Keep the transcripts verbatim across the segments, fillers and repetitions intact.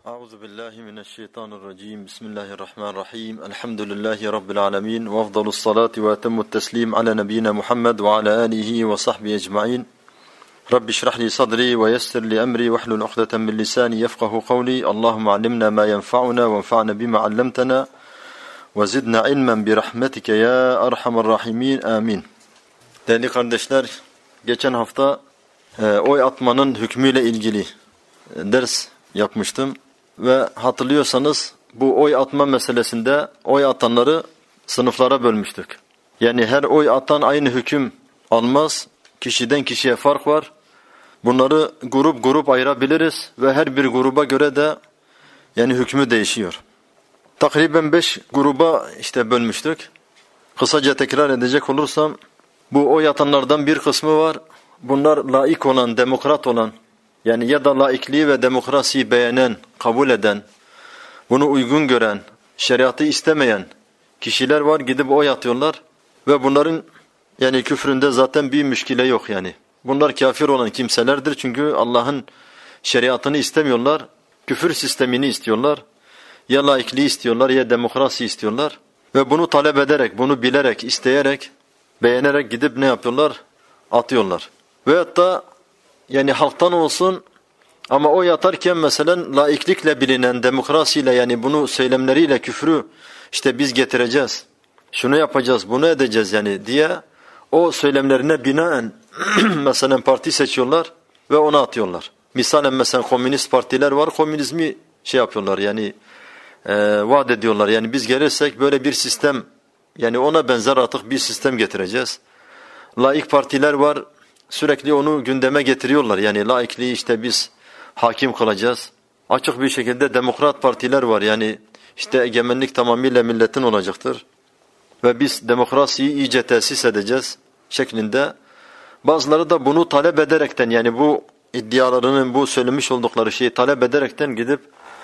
Euzu billahi mineşşeytanirracim. Bismillahirrahmanirrahim. Elhamdülillahi rabbil alamin ve efdalus salati ve etemmut teslim ala nebiyyina Muhammed ve ala alihi ve sahbihi ecmaîn. Rabbi şrah li sadri ve yessir li emri ve hlul ukdeten min lisani yefkahu kavli. Allahumme allimna ma yenfa'una ve enfa'na bima 'allamtana ve zidna ilmen bi rahmetike ya erhamer rahimin. Amin. Değerli kardeşler, geçen hafta e, oy atmanın hükmüyle ilgili e, ders yapmıştım. Ve hatırlıyorsanız bu oy atma meselesinde oy atanları sınıflara bölmüştük. Yani her oy atan aynı hüküm almaz. Kişiden kişiye fark var. Bunları grup grup ayırabiliriz ve her bir gruba göre de yani hükmü değişiyor. Takriben beş gruba işte bölmüştük. Kısaca tekrar edecek olursam bu oy atanlardan bir kısmı var. Bunlar laik olan, demokrat olan, yani ya da laikliği ve demokrasiyi beğenen, kabul eden, bunu uygun gören, şeriatı istemeyen kişiler var, gidip oy atıyorlar ve bunların yani küfründe zaten bir müşkile yok yani. Bunlar kafir olan kimselerdir çünkü Allah'ın şeriatını istemiyorlar, küfür sistemini istiyorlar. Ya laikliği istiyorlar ya demokrasi istiyorlar ve bunu talep ederek, bunu bilerek, isteyerek, beğenerek gidip ne yapıyorlar? Atıyorlar. Veyahut da yani halktan olsun ama oy atarken mesela laiklikle bilinen, demokrasiyle yani bunu söylemleriyle küfrü işte biz getireceğiz, şunu yapacağız, bunu edeceğiz yani diye o söylemlerine binaen mesela parti seçiyorlar ve ona atıyorlar. Misalen mesela komünist partiler var, komünizmi şey yapıyorlar yani e, vaat ediyorlar yani biz gelirsek böyle bir sistem yani ona benzer artık bir sistem getireceğiz. Laik partiler var. Sürekli onu gündeme getiriyorlar. Yani laikliği işte biz hakim kılacağız. Açık bir şekilde demokrat partiler var. Yani işte egemenlik tamamıyla milletin olacaktır. Ve biz demokrasiyi iyice tesis edeceğiz şeklinde. Bazıları da bunu talep ederekten yani bu iddialarının bu söylemiş oldukları şeyi talep ederekten gidip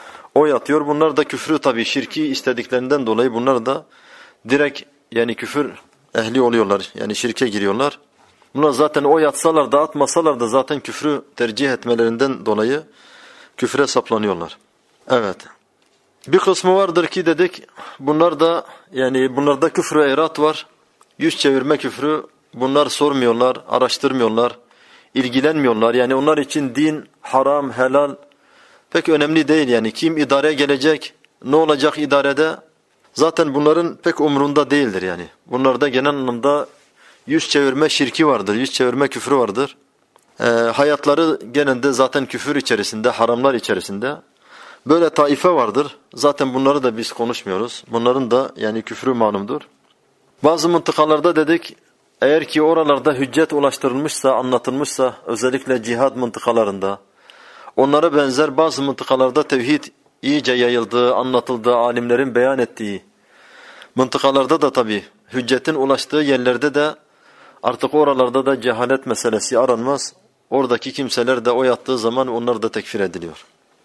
oy atıyor. Bunlar da küfrü tabii şirki istediklerinden dolayı bunlar da direkt yani küfür ehli oluyorlar. Yani şirke giriyorlar. Bunlar zaten oy atsalar da atmasalar da zaten küfrü tercih etmelerinden dolayı küfre saplanıyorlar. Evet. Bir kısmı vardır ki dedik bunlar da yani bunlarda küfrü erat var. Yüz çevirme küfrü, bunlar sormuyorlar, araştırmıyorlar, ilgilenmiyorlar. Yani onlar için din, haram, helal pek önemli değil yani. Kim idareye gelecek, ne olacak idarede zaten bunların pek umrunda değildir yani. Bunlarda genel anlamda yüz çevirme şirki vardır, yüz çevirme küfrü vardır. Ee, hayatları genelde zaten küfür içerisinde, haramlar içerisinde. Böyle taife vardır. Zaten bunları da biz konuşmuyoruz. Bunların da yani küfrü malumdur. Bazı mıntıkalarda dedik, eğer ki oralarda hüccet ulaştırılmışsa, anlatılmışsa, özellikle cihad mıntıkalarında, onlara benzer bazı mıntıkalarda tevhid iyice yayıldığı, anlatıldığı, alimlerin beyan ettiği mıntıkalarda da tabii hüccetin ulaştığı yerlerde de artık oralarda da cehalet meselesi aranmaz. Oradaki kimseler de oy attığı zaman onlar da tekfir ediliyor.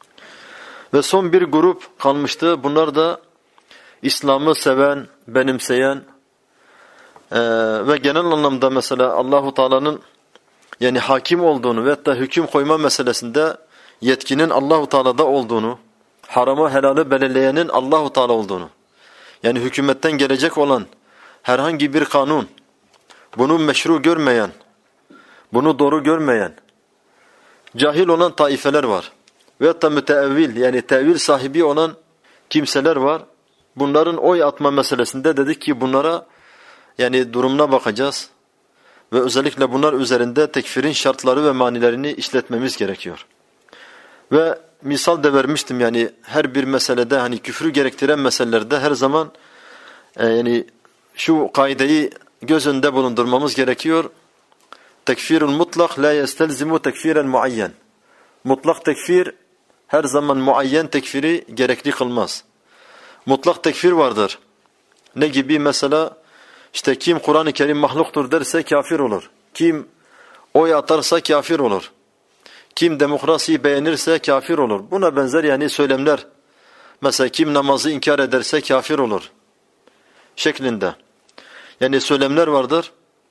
Ve son bir grup kalmıştı. Bunlar da İslam'ı seven, benimseyen e, ve genel anlamda mesela Allahu Teala'nın yani hakim olduğunu ve hatta hüküm koyma meselesinde yetkinin Allahu Teala'da olduğunu, haramı helali belirleyenin Allahu Teala olduğunu. Yani hükümetten gelecek olan herhangi bir kanun bunu meşru görmeyen, bunu doğru görmeyen, cahil olan taifeler var. Veyahut da müteevvil yani tevil sahibi olan kimseler var. Bunların oy atma meselesinde dedik ki bunlara yani durumuna bakacağız. Ve özellikle bunlar üzerinde tekfirin şartları ve manilerini işletmemiz gerekiyor. Ve misal de vermiştim yani her bir meselede hani küfrü gerektiren meselelerde her zaman e, yani şu kaideyi göz önünde bulundurmamız gerekiyor. Tekfirul mutlak la yestelzimu tekfiren muayyen. Mutlak tekfir her zaman muayyen tekfiri gerekli kılmaz. Mutlak tekfir vardır. Ne gibi mesela işte kim Kur'an-ı Kerim mahluktur derse kafir olur. Kim oy atarsa kafir olur. Kim demokrasiyi beğenirse kafir olur. Buna benzer yani söylemler. Mesela kim namazı inkar ederse kafir olur. Şeklinde. Yani söylemler vardır.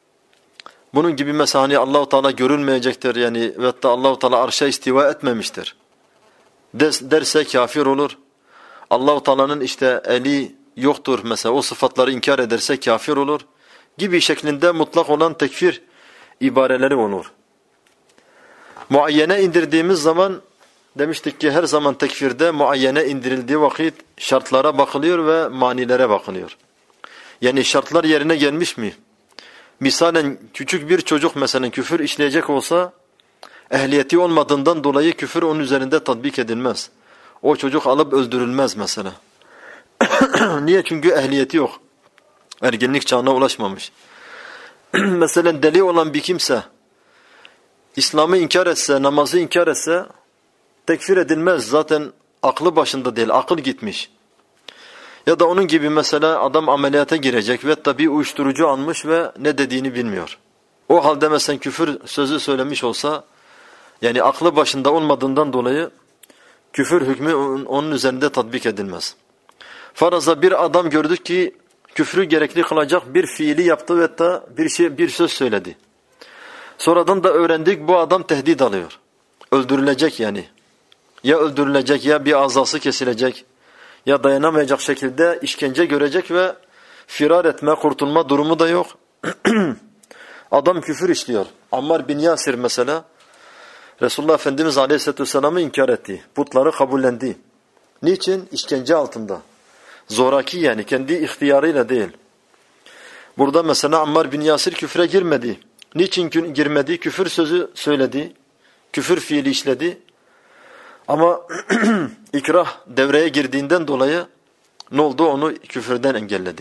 Bunun gibi mesela hani Allah-u Teala görülmeyecektir yani ve hatta Allah-u Teala arşa istiva etmemiştir. derse kafir olur. Allah-u Teala'nın işte eli yoktur mesela, o sıfatları inkar ederse kafir olur gibi şeklinde mutlak olan tekfir ibareleri olur. Muayyene indirdiğimiz zaman demiştik ki her zaman tekfirde muayyene indirildiği vakit şartlara bakılıyor ve manilere bakılıyor. Yani şartlar yerine gelmiş mi? Misalen küçük bir çocuk mesela küfür işleyecek olsa ehliyeti olmadığından dolayı küfür onun üzerinde tatbik edilmez. O çocuk alıp öldürülmez mesela. Niye? Çünkü ehliyeti yok. Ergenlik çağına ulaşmamış. Mesela deli olan bir kimse İslam'ı inkar etse, namazı inkar etse tekfir edilmez. Zaten aklı başında değil, akıl gitmiş. Ya da onun gibi mesela adam ameliyata girecek ve tabi uyuşturucu almış ve ne dediğini bilmiyor. O halde mesela küfür sözü söylemiş olsa, yani aklı başında olmadığından dolayı küfür hükmü onun üzerinde tatbik edilmez. Faraza bir adam gördük ki küfrü gerekli kılacak bir fiili yaptı ve da bir şey bir söz söyledi. Sonradan da öğrendik bu adam tehdit alıyor. Öldürülecek yani. Ya öldürülecek ya bir azası kesilecek ya dayanamayacak şekilde işkence görecek ve firar etme, kurtulma durumu da yok. Adam küfür işliyor. Ammar bin Yasir mesela Resulullah Efendimiz Aleyhisselatü Vesselam'ı inkar etti. Putları kabullendi. Niçin? İşkence altında. Zoraki yani kendi ihtiyarıyla değil. Burada mesela Ammar bin Yasir küfre girmedi. Niçin girmedi? Küfür sözü söyledi. Küfür fiili işledi. Ama ikrah devreye girdiğinden dolayı ne oldu? Onu küfürden engelledi.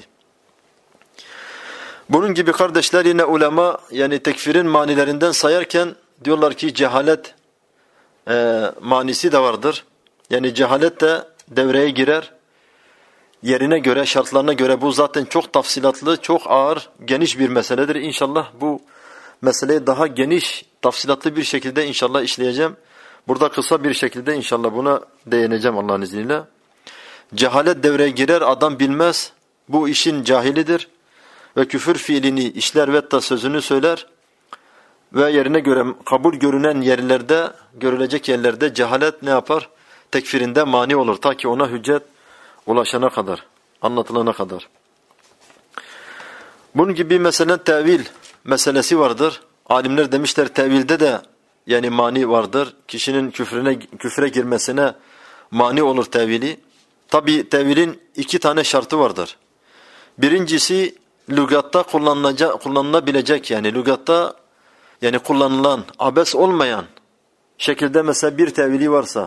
Bunun gibi kardeşler yine ulema yani tekfirin manilerinden sayarken diyorlar ki cehalet e, manisi de vardır. Yani cehalet de devreye girer. Yerine göre, şartlarına göre bu zaten çok tafsilatlı, çok ağır, geniş bir meseledir. İnşallah bu meseleyi daha geniş, tafsilatlı bir şekilde inşallah işleyeceğim. Burada kısa bir şekilde inşallah buna değineceğim Allah'ın izniyle. Cehalet devreye girer, adam bilmez, bu işin cahilidir ve küfür fiilini işler ve da sözünü söyler ve yerine göre kabul görünen yerlerde, görülecek yerlerde cehalet ne yapar? Tekfirinde mani olur ta ki ona hüccet ulaşana kadar, anlatılana kadar. Bunun gibi mesela tevil meselesi vardır. Alimler demişler tevilde de yani mani vardır. Kişinin küfrüne, küfre girmesine mani olur tevili. Tabi tevilin iki tane şartı vardır. Birincisi lügatta kullanılabilecek yani lügatta yani kullanılan, abes olmayan şekilde mesela bir tevili varsa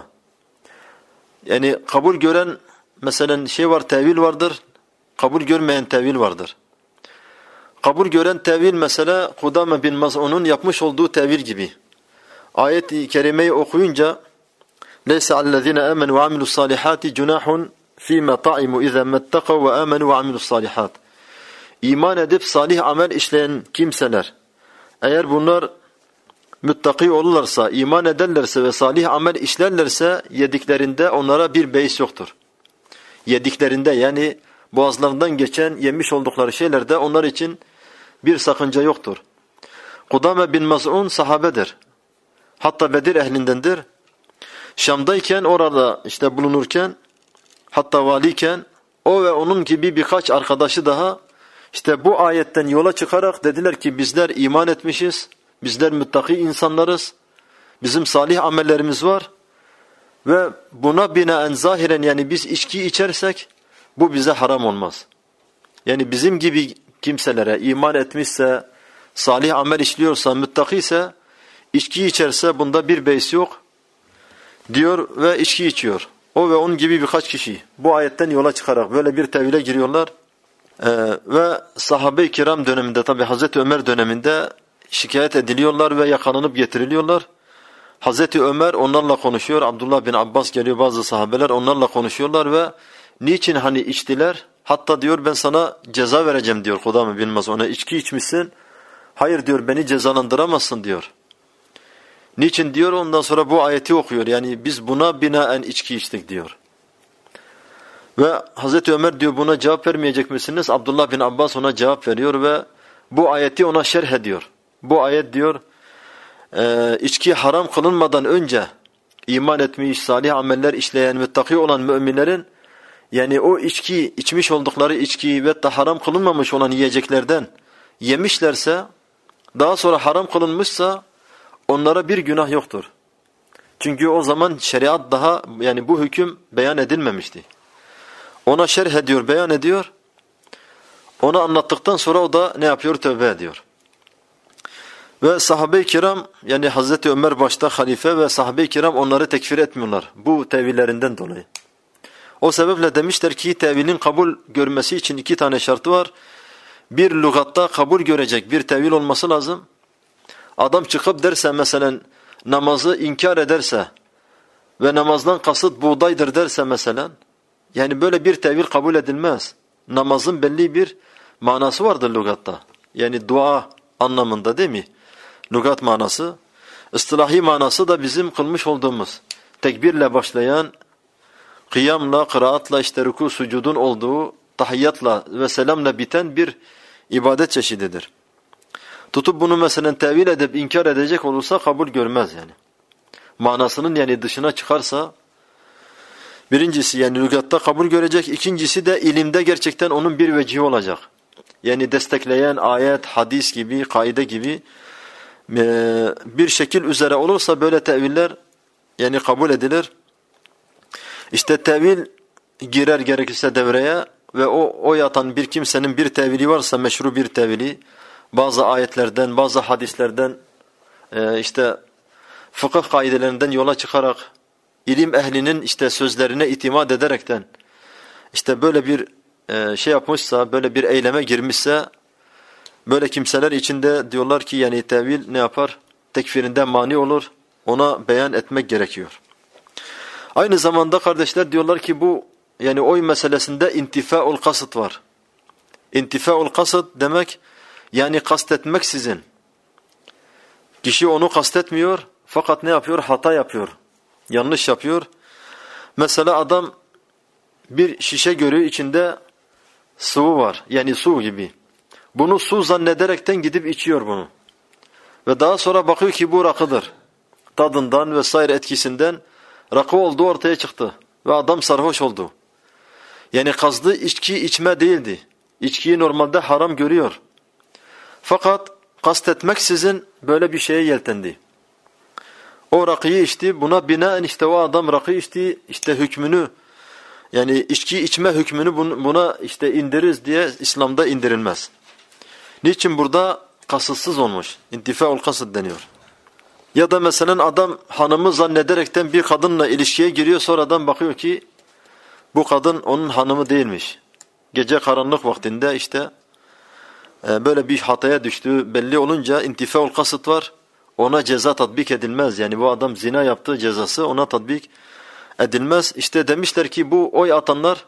yani kabul gören mesela şey var, tevil vardır, kabul görmeyen tevil vardır. Kabul gören tevil mesela Kudame bin Maz'un'un yapmış olduğu tevil gibi. Ayet-i kerimeyi okuyunca لَيْسَ عَلَّذِينَ آمَنُوا وَعَمِلُوا الصَّالِحَاتِ جُنَاحٌ فِي مَا طَعِمُوا إِذَا مَتَّقَوْا وَآمَنُوا وَعَمِلُوا الصَّالِحَاتِ İman edip salih amel işleyen kimseler, eğer bunlar müttaki olurlarsa, iman ederlerse ve salih amel işlerlerse yediklerinde onlara bir beis yoktur. Yediklerinde yani boğazlarından geçen yemiş oldukları şeylerde onlar için bir sakınca yoktur. Kudame bin Maz'un sahabedir. Hatta Bedir ehlindendir. Şam'dayken orada işte bulunurken hatta valiyken o ve onun gibi birkaç arkadaşı daha işte bu ayetten yola çıkarak dediler ki bizler iman etmişiz. Bizler müttaki insanlarız. Bizim salih amellerimiz var. Ve buna binaen zahiren yani biz içki içersek bu bize haram olmaz. Yani bizim gibi kimselere iman etmişse, salih amel işliyorsa, müttakiyse, içki içerse bunda bir beis yok diyor ve içki içiyor. O ve onun gibi birkaç kişi bu ayetten yola çıkarak böyle bir tevhile giriyorlar. Ee, ve sahabe-i kiram döneminde tabi Hazreti Ömer döneminde şikayet ediliyorlar ve yakalanıp getiriliyorlar. Hazreti Ömer onlarla konuşuyor. Abdullah bin Abbas geliyor, bazı sahabeler onlarla konuşuyorlar ve niçin hani içtiler? Hatta diyor ben sana ceza vereceğim diyor Kudame bin Maz'un. Ona içki içmişsin. Hayır diyor beni cezalandıramazsın diyor. Niçin diyor? Ondan sonra bu ayeti okuyor. Yani biz buna binaen içki içtik diyor. Ve Hazreti Ömer diyor buna cevap vermeyecek misiniz? Abdullah bin Abbas ona cevap veriyor ve bu ayeti ona şerh ediyor. Bu ayet diyor e, içki haram kılınmadan önce iman etmiş, salih ameller işleyen, müttaki olan müminlerin yani o içki, içmiş oldukları içki ve de haram kılınmamış olan yiyeceklerden yemişlerse, daha sonra haram kılınmışsa onlara bir günah yoktur. Çünkü o zaman şeriat daha yani bu hüküm beyan edilmemişti. Ona şerh ediyor, beyan ediyor. Onu anlattıktan sonra o da ne yapıyor? Tövbe ediyor. Ve sahabe-i kiram yani Hazreti Ömer başta halife ve sahabe-i kiram onları tekfir etmiyorlar. Bu tevillerinden dolayı. O sebeple demişler ki tevilin kabul görmesi için iki tane şartı var. Bir, lügatta kabul görecek bir tevil olması lazım. Adam çıkıp derse mesela namazı inkar ederse ve namazdan kasıt buğdaydır derse mesela, yani böyle bir tevil kabul edilmez. Namazın belli bir manası vardır lügatta. Yani dua anlamında değil mi? Lügat manası. İstilahi manası da bizim kılmış olduğumuz tekbirle başlayan, kıyamla, kıraatla, işte ruku, sucudun olduğu, tahiyyatla ve selamla biten bir ibadet çeşididir. Tutup bunu mesela tevil edip inkar edecek olursa kabul görmez yani. Manasının yani dışına çıkarsa, birincisi yani lügatta kabul görecek, ikincisi de ilimde gerçekten onun bir vecihi olacak. Yani destekleyen ayet, hadis gibi, kaide gibi bir şekil üzere olursa böyle teviller yani kabul edilir. İşte tevil girer gerekirse devreye ve o o yatan bir kimsenin bir tevili varsa, meşru bir tevili, bazı ayetlerden, bazı hadislerden, işte fıkıh kaidelerinden yola çıkarak, ilim ehlinin işte sözlerine itimat ederekten, işte böyle bir şey yapmışsa, böyle bir eyleme girmişse, böyle kimseler içinde diyorlar ki yani tevil ne yapar? Tekfirinden mani olur. Ona beyan etmek gerekiyor. Aynı zamanda kardeşler diyorlar ki bu yani oy meselesinde intifaul kasıt var. İntifaul kasıt demek yani kastetmeksizin. Kişi onu kastetmiyor fakat ne yapıyor? Hata yapıyor. Yanlış yapıyor. Mesela adam bir şişe görüyor, içinde sıvı var. Yani su gibi. Bunu su zannederekten gidip içiyor bunu. Ve daha sonra bakıyor ki bu rakıdır. Tadından vesaire etkisinden rakı olduğu ortaya çıktı. Ve adam sarhoş oldu. Yani kazdığı içki içme değildi. İçkiyi normalde haram görüyor. Fakat kastetmeksizin böyle bir şeye yeltendi. O rakıyı içti. Buna binaen işte o adam rakı içti. İşte hükmünü yani içki içme hükmünü buna işte indiririz diye İslam'da indirilmez. Niçin burada kasıtsız olmuş? İntifaul kasıt deniyor. Ya da mesela adam hanımı zannederekten bir kadınla ilişkiye giriyor, sonradan bakıyor ki bu kadın onun hanımı değilmiş. Gece karanlık vaktinde işte böyle bir hataya düştüğü belli olunca intifaul kasıt var. Ona ceza tatbik edilmez. Yani bu adam zina yaptığı cezası ona tatbik edilmez. İşte demişler ki bu oy atanlar,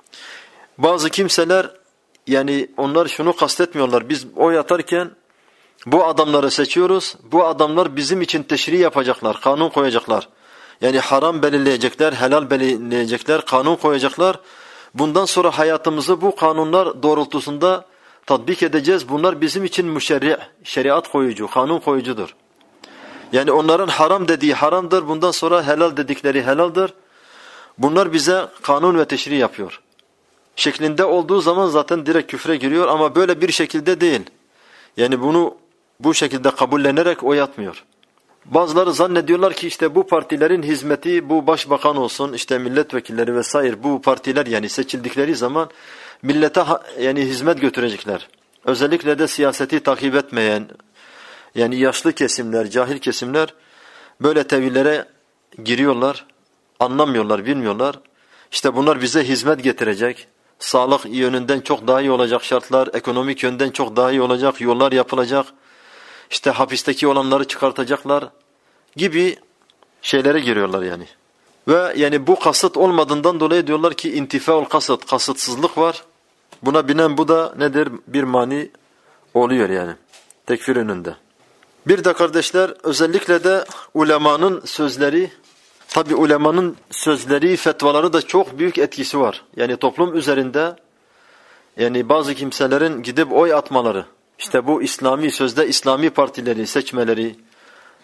bazı kimseler yani onlar şunu kastetmiyorlar. Biz oy atarken bu adamları seçiyoruz. Bu adamlar bizim için teşri yapacaklar, kanun koyacaklar. Yani haram belirleyecekler, helal belirleyecekler, kanun koyacaklar. Bundan sonra hayatımızı bu kanunlar doğrultusunda tatbik edeceğiz. Bunlar bizim için müşerri, şeriat koyucu, kanun koyucudur. Yani onların haram dediği haramdır. Bundan sonra helal dedikleri helaldir. Bunlar bize kanun ve teşri yapıyor. Şeklinde olduğu zaman zaten direkt küfre giriyor ama böyle bir şekilde değil. Yani bunu bu şekilde kabullenerek oy atmıyor. Bazıları zannediyorlar ki işte bu partilerin hizmeti, bu başbakan olsun, işte milletvekilleri vesaire, bu partiler yani seçildikleri zaman millete yani hizmet götürecekler. Özellikle de siyaseti takip etmeyen yani yaşlı kesimler, cahil kesimler böyle tevillere giriyorlar. Anlamıyorlar, bilmiyorlar. İşte bunlar bize hizmet getirecek. Sağlık yönünden çok daha iyi olacak şartlar, ekonomik yönden çok daha iyi olacak, yollar yapılacak. İşte hapisteki olanları çıkartacaklar gibi şeylere giriyorlar yani. Ve yani bu kasıt olmadığından dolayı diyorlar ki intifaul kasıt, kasıtsızlık var. Buna binen bu da nedir? Bir mani oluyor yani tekfir önünde. Bir de kardeşler özellikle de ulemanın sözleri, tabi ulemanın sözleri, fetvaları da çok büyük etkisi var. Yani toplum üzerinde yani bazı kimselerin gidip oy atmaları, işte bu İslami sözde İslami partileri seçmeleri,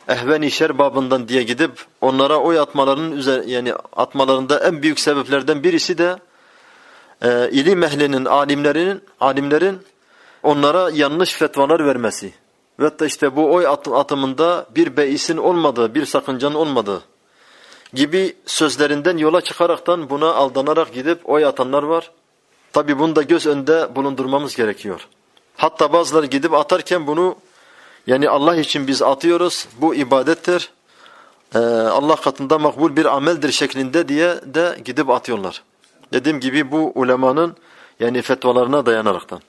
ehven-i şer babından diye gidip onlara oy atmalarının üzeri, yani atmalarında en büyük sebeplerden birisi de e, ilim ehlinin, alimlerin, alimlerin onlara yanlış fetvalar vermesi. Ve hatta işte bu oy atımında bir beisin olmadığı, bir sakıncanın olmadığı gibi sözlerinden yola çıkaraktan buna aldanarak gidip oy atanlar var. Tabi bunu da göz önünde bulundurmamız gerekiyor. Hatta bazıları gidip atarken bunu, yani Allah için biz atıyoruz, bu ibadettir, ee, Allah katında makbul bir ameldir şeklinde diye de gidip atıyorlar. Dediğim gibi bu ulemanın yani fetvalarına dayanaraktan.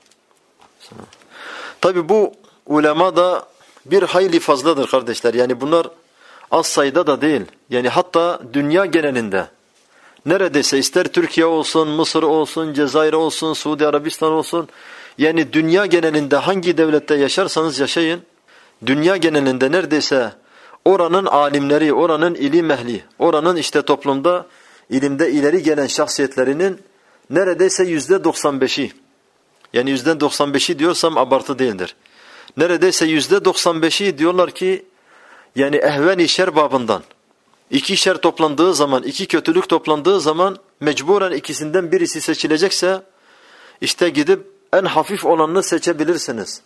Tabi bu ulema da bir hayli fazladır kardeşler. Yani bunlar az sayıda da değil. Yani hatta dünya genelinde neredeyse ister Türkiye olsun, Mısır olsun, Cezayir olsun, Suudi Arabistan olsun, yani dünya genelinde hangi devlette yaşarsanız yaşayın, dünya genelinde neredeyse oranın alimleri, oranın ilim ehli, oranın işte toplumda ilimde ileri gelen şahsiyetlerinin neredeyse yüzde doksan beşi, yani yüzde doksan beşi diyorsam abartı değildir. Neredeyse yüzde doksan beşi diyorlar ki yani ehven-i şer babından iki şer toplandığı zaman, iki kötülük toplandığı zaman mecburen ikisinden birisi seçilecekse işte gidip en hafif olanını seçebilirsiniz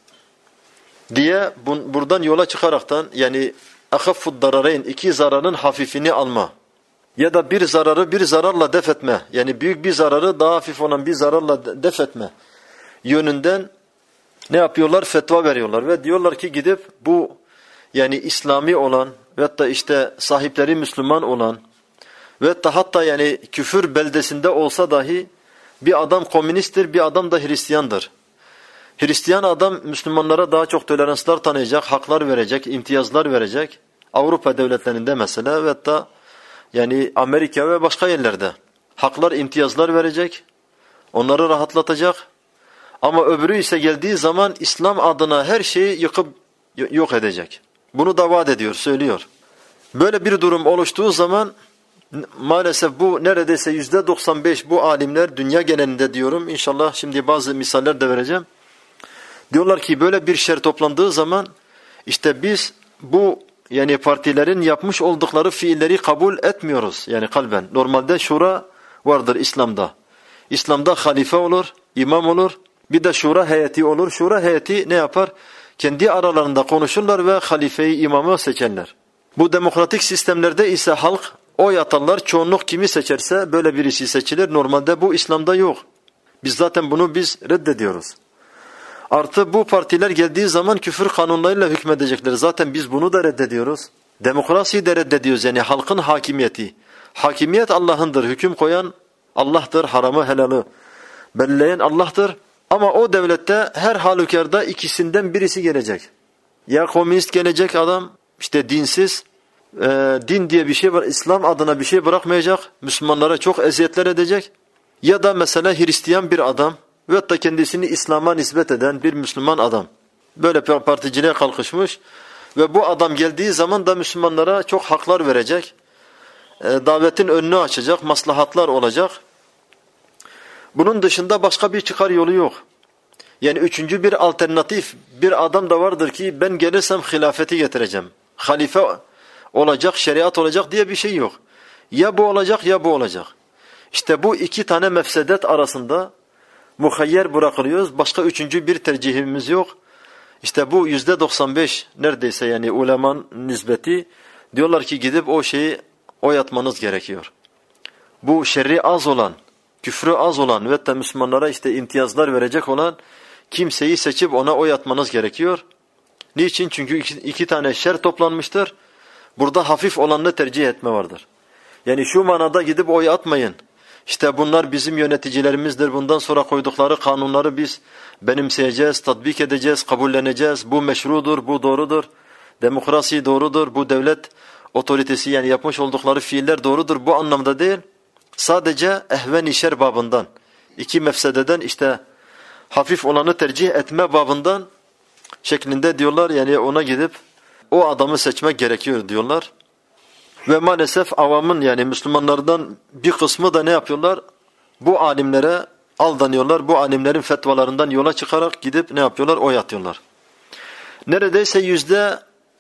diye bu, buradan yola çıkaraktan yani ahaffud darareyn, iki zararın hafifini alma ya da bir zararı bir zararla def etme, yani büyük bir zararı daha hafif olan bir zararla def etme yönünden ne yapıyorlar? Fetva veriyorlar ve diyorlar ki gidip bu yani İslami olan ve hatta işte sahipleri Müslüman olan ve hatta hatta yani küfür beldesinde olsa dahi bir adam komünisttir, bir adam da Hristiyandır. Hristiyan adam Müslümanlara daha çok toleranslar tanıyacak, haklar verecek, imtiyazlar verecek. Avrupa devletlerinde mesela ve hatta yani Amerika ve başka yerlerde haklar, imtiyazlar verecek, onları rahatlatacak. Ama öbürü ise geldiği zaman İslam adına her şeyi yıkıp yok edecek. Bunu da vaat ediyor, söylüyor. Böyle bir durum oluştuğu zaman maalesef bu neredeyse yüzde doksan beş bu alimler dünya genelinde diyorum. İnşallah şimdi bazı misaller de vereceğim. Diyorlar ki böyle bir şer toplandığı zaman işte biz bu yani partilerin yapmış oldukları fiilleri kabul etmiyoruz. Yani kalben. Normalde şura vardır İslam'da. İslam'da halife olur, imam olur. Bir de şura heyeti olur. Şura heyeti ne yapar? Kendi aralarında konuşurlar ve halifeyi, imamı seçerler. Bu demokratik sistemlerde ise halk oy atarlar. Çoğunluk kimi seçerse böyle birisi seçilir. Normalde bu İslam'da yok. Biz zaten bunu biz reddediyoruz. Artı bu partiler geldiği zaman küfür kanunlarıyla hükmedecekler. Zaten biz bunu da reddediyoruz. Demokrasiyi de reddediyoruz. Yani halkın hakimiyeti. Hakimiyet Allah'ındır. Hüküm koyan Allah'tır. Haramı helalı belirleyen Allah'tır. Ama o devlette her halükarda ikisinden birisi gelecek. Ya komünist gelecek adam, işte dinsiz, e, din diye bir şey var, İslam adına bir şey bırakmayacak, Müslümanlara çok eziyetler edecek. Ya da mesela Hristiyan bir adam ve hatta kendisini İslam'a nispet eden bir Müslüman adam. Böyle particiliğe kalkışmış ve bu adam geldiği zaman da Müslümanlara çok haklar verecek. E, davetin önünü açacak, maslahatlar olacak. Bunun dışında başka bir çıkar yolu yok. Yani üçüncü bir alternatif bir adam da vardır ki ben gelirsem hilafeti getireceğim. Halife olacak, şeriat olacak diye bir şey yok. Ya bu olacak ya bu olacak. İşte bu iki tane mefsedet arasında muhayyer bırakılıyoruz. Başka üçüncü bir tercihimiz yok. İşte bu yüzde doksan beş neredeyse yani ulemanın nispeti diyorlar ki gidip o şeyi oy atmanız gerekiyor. Bu şerri az olan, küfrü az olan ve de Müslümanlara işte imtiyazlar verecek olan kimseyi seçip ona oy atmanız gerekiyor. Niçin? Çünkü iki, iki tane şer toplanmıştır. Burada hafif olanını tercih etme vardır. Yani şu manada gidip oy atmayın. İşte bunlar bizim yöneticilerimizdir. Bundan sonra koydukları kanunları biz benimseyeceğiz, tatbik edeceğiz, kabulleneceğiz. Bu meşrudur, bu doğrudur. Demokrasi doğrudur, bu devlet otoritesi yani yapmış oldukları fiiller doğrudur. Bu anlamda değil. Sadece ehven-i şer babından, iki mefsededen işte hafif olanı tercih etme babından şeklinde diyorlar. Yani ona gidip o adamı seçmek gerekiyor diyorlar. Ve maalesef avamın yani Müslümanlardan bir kısmı da ne yapıyorlar? Bu alimlere aldanıyorlar. Bu alimlerin fetvalarından yola çıkarak gidip ne yapıyorlar? Oy atıyorlar. Neredeyse yüzde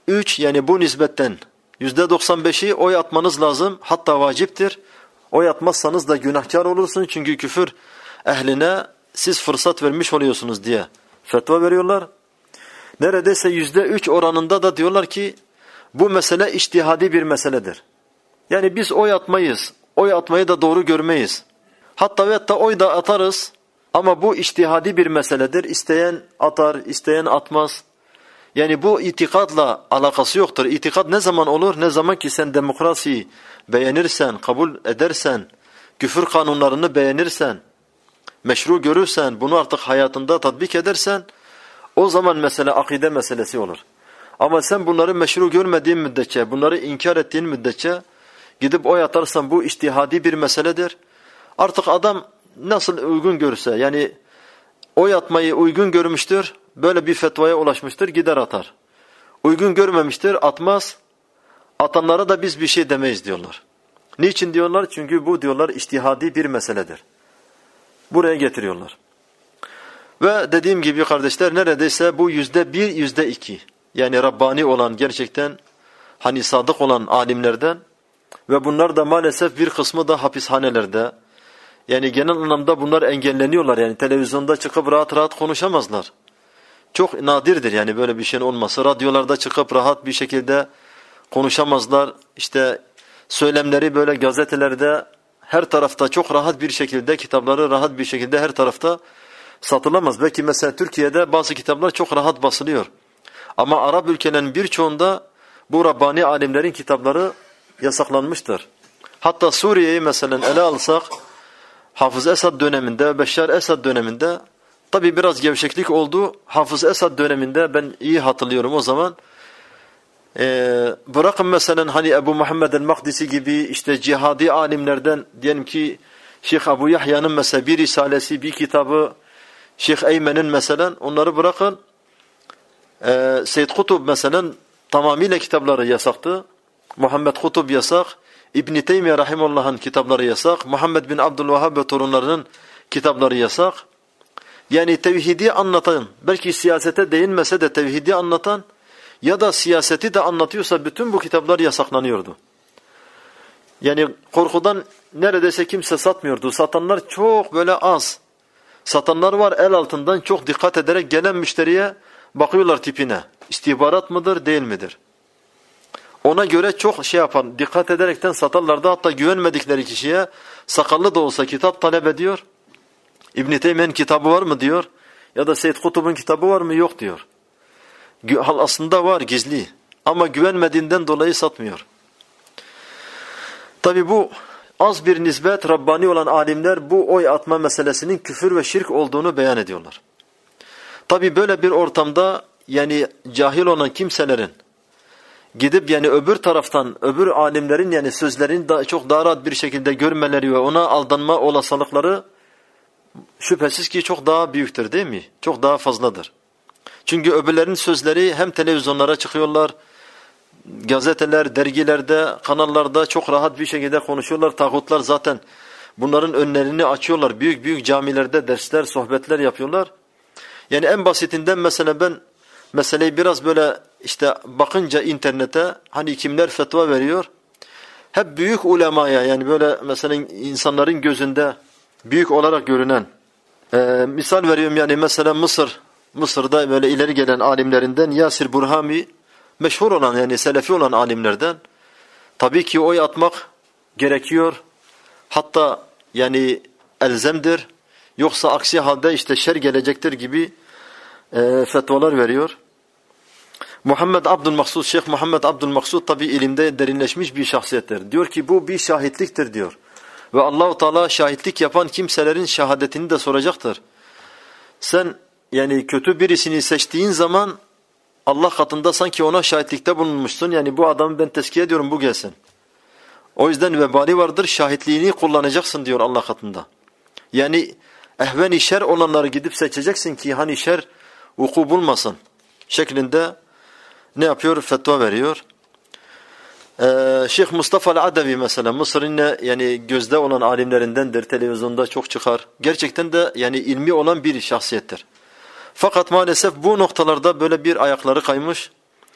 üç yani bu nisbetten yüzde doksan beşi oy atmanız lazım. Hatta vaciptir. Oy atmazsanız da günahkar olursunuz. Çünkü küfür ehline siz fırsat vermiş oluyorsunuz diye fetva veriyorlar. Neredeyse yüzde üç oranında da diyorlar ki bu mesele içtihadi bir meseledir. Yani biz oy atmayız. Oy atmayı da doğru görmeyiz. Hatta ve hatta oy da atarız. Ama bu içtihadi bir meseledir. İsteyen atar, isteyen atmaz. Yani bu itikadla alakası yoktur. İtikad ne zaman olur? Ne zaman ki sen demokrasiyi beğenirsen, kabul edersen, küfür kanunlarını beğenirsen, meşru görürsen, bunu artık hayatında tatbik edersen, o zaman mesele akide meselesi olur. Ama sen bunları meşru görmediğin müddetçe, bunları inkar ettiğin müddetçe gidip oy atarsan bu içtihadi bir meseledir. Artık adam nasıl uygun görürse, yani oy atmayı uygun görmüştür, böyle bir fetvaya ulaşmıştır, gider atar. Uygun görmemiştir, atmaz. Atanlara da biz bir şey demeyiz diyorlar. Niçin diyorlar? Çünkü bu diyorlar içtihadi bir meseledir. Buraya getiriyorlar. Ve dediğim gibi kardeşler neredeyse bu yüzde bir, yüzde iki. Yani Rabbani olan gerçekten hani sadık olan alimlerden ve bunlar da maalesef bir kısmı da hapishanelerde. Yani genel anlamda bunlar engelleniyorlar. Yani televizyonda çıkıp rahat rahat konuşamazlar. Çok nadirdir yani böyle bir şeyin olması. Radyolarda çıkıp rahat bir şekilde konuşamazlar. İşte söylemleri böyle gazetelerde her tarafta çok rahat bir şekilde, kitapları rahat bir şekilde her tarafta satılamaz. Belki mesela Türkiye'de bazı kitaplar çok rahat basılıyor. Ama Arap ülkelerinin birçoğunda bu Rabbani alimlerin kitapları yasaklanmıştır. Hatta Suriye'yi mesela ele alsak, Hafız Esad döneminde, Beşşar Esad döneminde, tabi biraz gevşeklik oldu. Hafız Esad döneminde ben iyi hatırlıyorum o zaman. Ee, bırakın mesela hani Ebu Muhammed el-Makdisi gibi işte cihadi alimlerden diyelim ki Şeyh Ebu Yahya'nın mesela bir risalesi, bir kitabı, Şeyh Eymen'in mesela onları bırakın. Ee, Seyyid Kutub mesela tamamıyla kitapları yasaktı. Muhammed Kutub yasak. İbn-i Teymiye Rahimullah'ın kitapları yasak. Muhammed bin Abdülvahhab ve torunlarının kitapları yasak. Yani tevhidi anlatan, belki siyasete değinmese de tevhidi anlatan ya da siyaseti de anlatıyorsa bütün bu kitaplar yasaklanıyordu. Yani korkudan neredeyse kimse satmıyordu. Satanlar çok böyle az. Satanlar var el altından çok dikkat ederek gelen müşteriye bakıyorlar tipine. İstihbarat mıdır değil midir? Ona göre çok şey yapan, dikkat ederekten satarlardı. Hatta güvenmedikleri kişiye sakallı da olsa kitap talep ediyor. İbn-i Teymiye'nin kitabı var mı diyor. Ya da Seyyid Kutub'un kitabı var mı? Yok diyor. Aslında var gizli. Ama güvenmediğinden dolayı satmıyor. Tabi bu az bir nisbet Rabbani olan alimler bu oy atma meselesinin küfür ve şirk olduğunu beyan ediyorlar. Tabi böyle bir ortamda yani cahil olan kimselerin gidip yani öbür taraftan öbür alimlerin yani sözlerini da çok daha rahat bir şekilde görmeleri ve ona aldanma olasılıkları şüphesiz ki çok daha büyüktür değil mi? Çok daha fazladır. Çünkü öbürlerin sözleri hem televizyonlara çıkıyorlar, gazeteler, dergilerde, kanallarda çok rahat bir şekilde konuşuyorlar. Tağutlar zaten bunların önlerini açıyorlar. Büyük büyük camilerde dersler, sohbetler yapıyorlar. Yani en basitinden mesela ben meseleyi biraz böyle işte bakınca internete hani kimler fetva veriyor? Hep büyük ulemaya yani böyle mesela insanların gözünde büyük olarak görünen. Ee, misal veriyorum yani mesela Mısır, Mısır'da böyle ileri gelen alimlerinden Yasir Burhami meşhur olan yani selefi olan alimlerden. Tabii ki oy atmak gerekiyor. Hatta yani elzemdir. Yoksa aksi halde işte şer gelecektir gibi e, fetvalar veriyor. Muhammed Abdülmaksud, Şeyh Muhammed Abdülmaksud tabii ilimde derinleşmiş bir şahsiyettir. Diyor ki bu bir şahitliktir diyor. Ve Allah-u Teala şahitlik yapan kimselerin şehadetini de soracaktır. Sen yani kötü birisini seçtiğin zaman Allah katında sanki ona şahitlikte bulunmuşsun. Yani bu adamı ben tezkiye ediyorum bu gelsin. O yüzden vebali vardır şahitliğini kullanacaksın diyor Allah katında. Yani ehven-i şer olanları gidip seçeceksin ki hani şer vuku bulmasın şeklinde ne yapıyor? Fetva veriyor. Ee, Şeyh Mustafa el-Adavi mesela Mısır'ın yani gözde olan alimlerindendir. Televizyonda çok çıkar. Gerçekten de yani ilmi olan bir şahsiyettir. Fakat maalesef bu noktalarda böyle bir ayakları kaymış.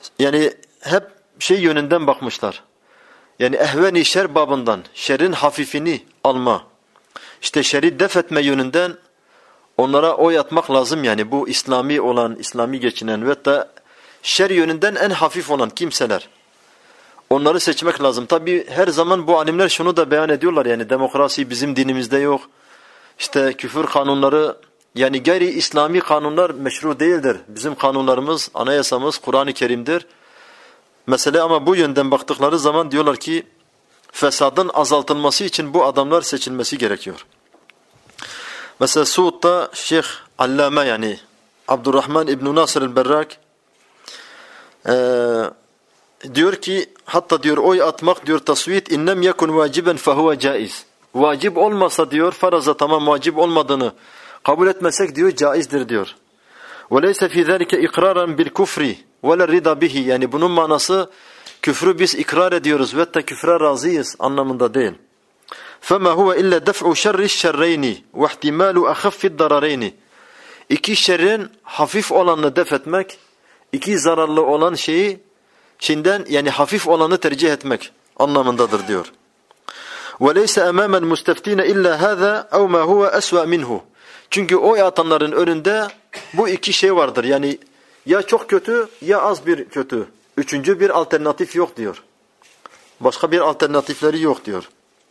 yani hep şey yönünden bakmışlar. Yani ehveni şer babından, şerrin hafifini alma, işte şerri def etme yönünden onlara oy atmak lazım yani bu İslami olan, İslami geçinen ve da şer yönünden en hafif olan kimseler. Onları seçmek lazım. Tabi her zaman bu alimler şunu da beyan ediyorlar yani demokrasi bizim dinimizde yok. İşte küfür kanunları yani gayri İslami kanunlar meşru değildir. Bizim kanunlarımız, anayasamız Kur'an-ı Kerim'dir. Mesele ama bu yönden baktıkları zaman diyorlar ki fesadın azaltılması için bu adamlar seçilmesi gerekiyor. Mesela Suud'da Şeyh Allame yani Abdurrahman İbn Nasr el-Berrak e, diyor ki hatta diyor oy atmak diyor tasvit innem yekun vaciben fehuve caiz. Vacip olmasa diyor faraza tamam vacip olmadığını kabul etmesek diyor caizdir diyor. وَلَيْسَ فِي ذَلِكَ اِقْرَارًا بِالْكُفْرِ وَلَا الرِّضَى بِهِ yani bunun manası küfrü biz ikrar ediyoruz ve de küfre razıyız anlamında değil. فَمَا هُوَ إِلَّا دَفْعُ شَرِّ الشَّرَّيْنِ وَاحْتِمَالُ أَخَفِّ الضَّرَرَيْنِ İki şerrin hafif olanını def etmek, iki zararlı olan şeyi Çin'den yani hafif olanı tercih etmek anlamındadır diyor. وَلَيْسَ أَمَامَ الْمُسْتَفْتِينَ إِلَّا هَذَا اَوْ مَا هُوَ أَسْوَى مِنْهُ Çünkü oy atanların önünde bu iki şey vardır. Yani ya çok kötü ya az bir kötü. Üçüncü bir alternatif yok diyor. Başka bir alternatifleri yok diyor.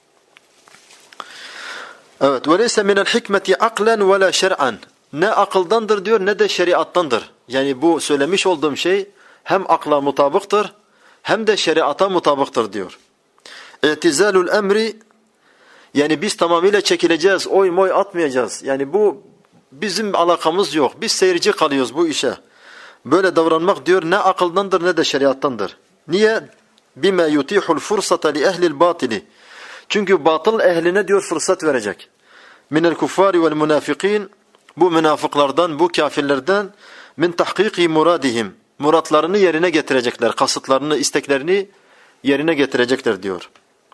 Evet. وَلَيْسَ مِنَ الْحِكْمَةِ عَقْلًا وَلَا شَرْعًا Ne akıldandır diyor ne de şeriattandır. Yani bu söylemiş olduğum şey hem akla mutabıktır hem de şeriata mutabıktır diyor. اِعْتِزَالُ الْاَمْرِ Yani biz tamamıyla çekileceğiz, oy moy atmayacağız. Yani bu bizim alakamız yok. Biz seyirci kalıyoruz bu işe. Böyle davranmak diyor ne akıldandır ne de şeriattandır. Niye? بِمَا يُتِيحُ الْفُرْصَةَ لِأَهْلِ الْبَاطِلِ Çünkü batıl ehline diyor fırsat verecek. مِنَ الْكُفَّارِ وَالْمُنَافِقِينَ Bu münafıklardan, bu kafirlerden min tahkiki muradihim muratlarını yerine getirecekler. Kasıtlarını, isteklerini yerine getirecekler diyor.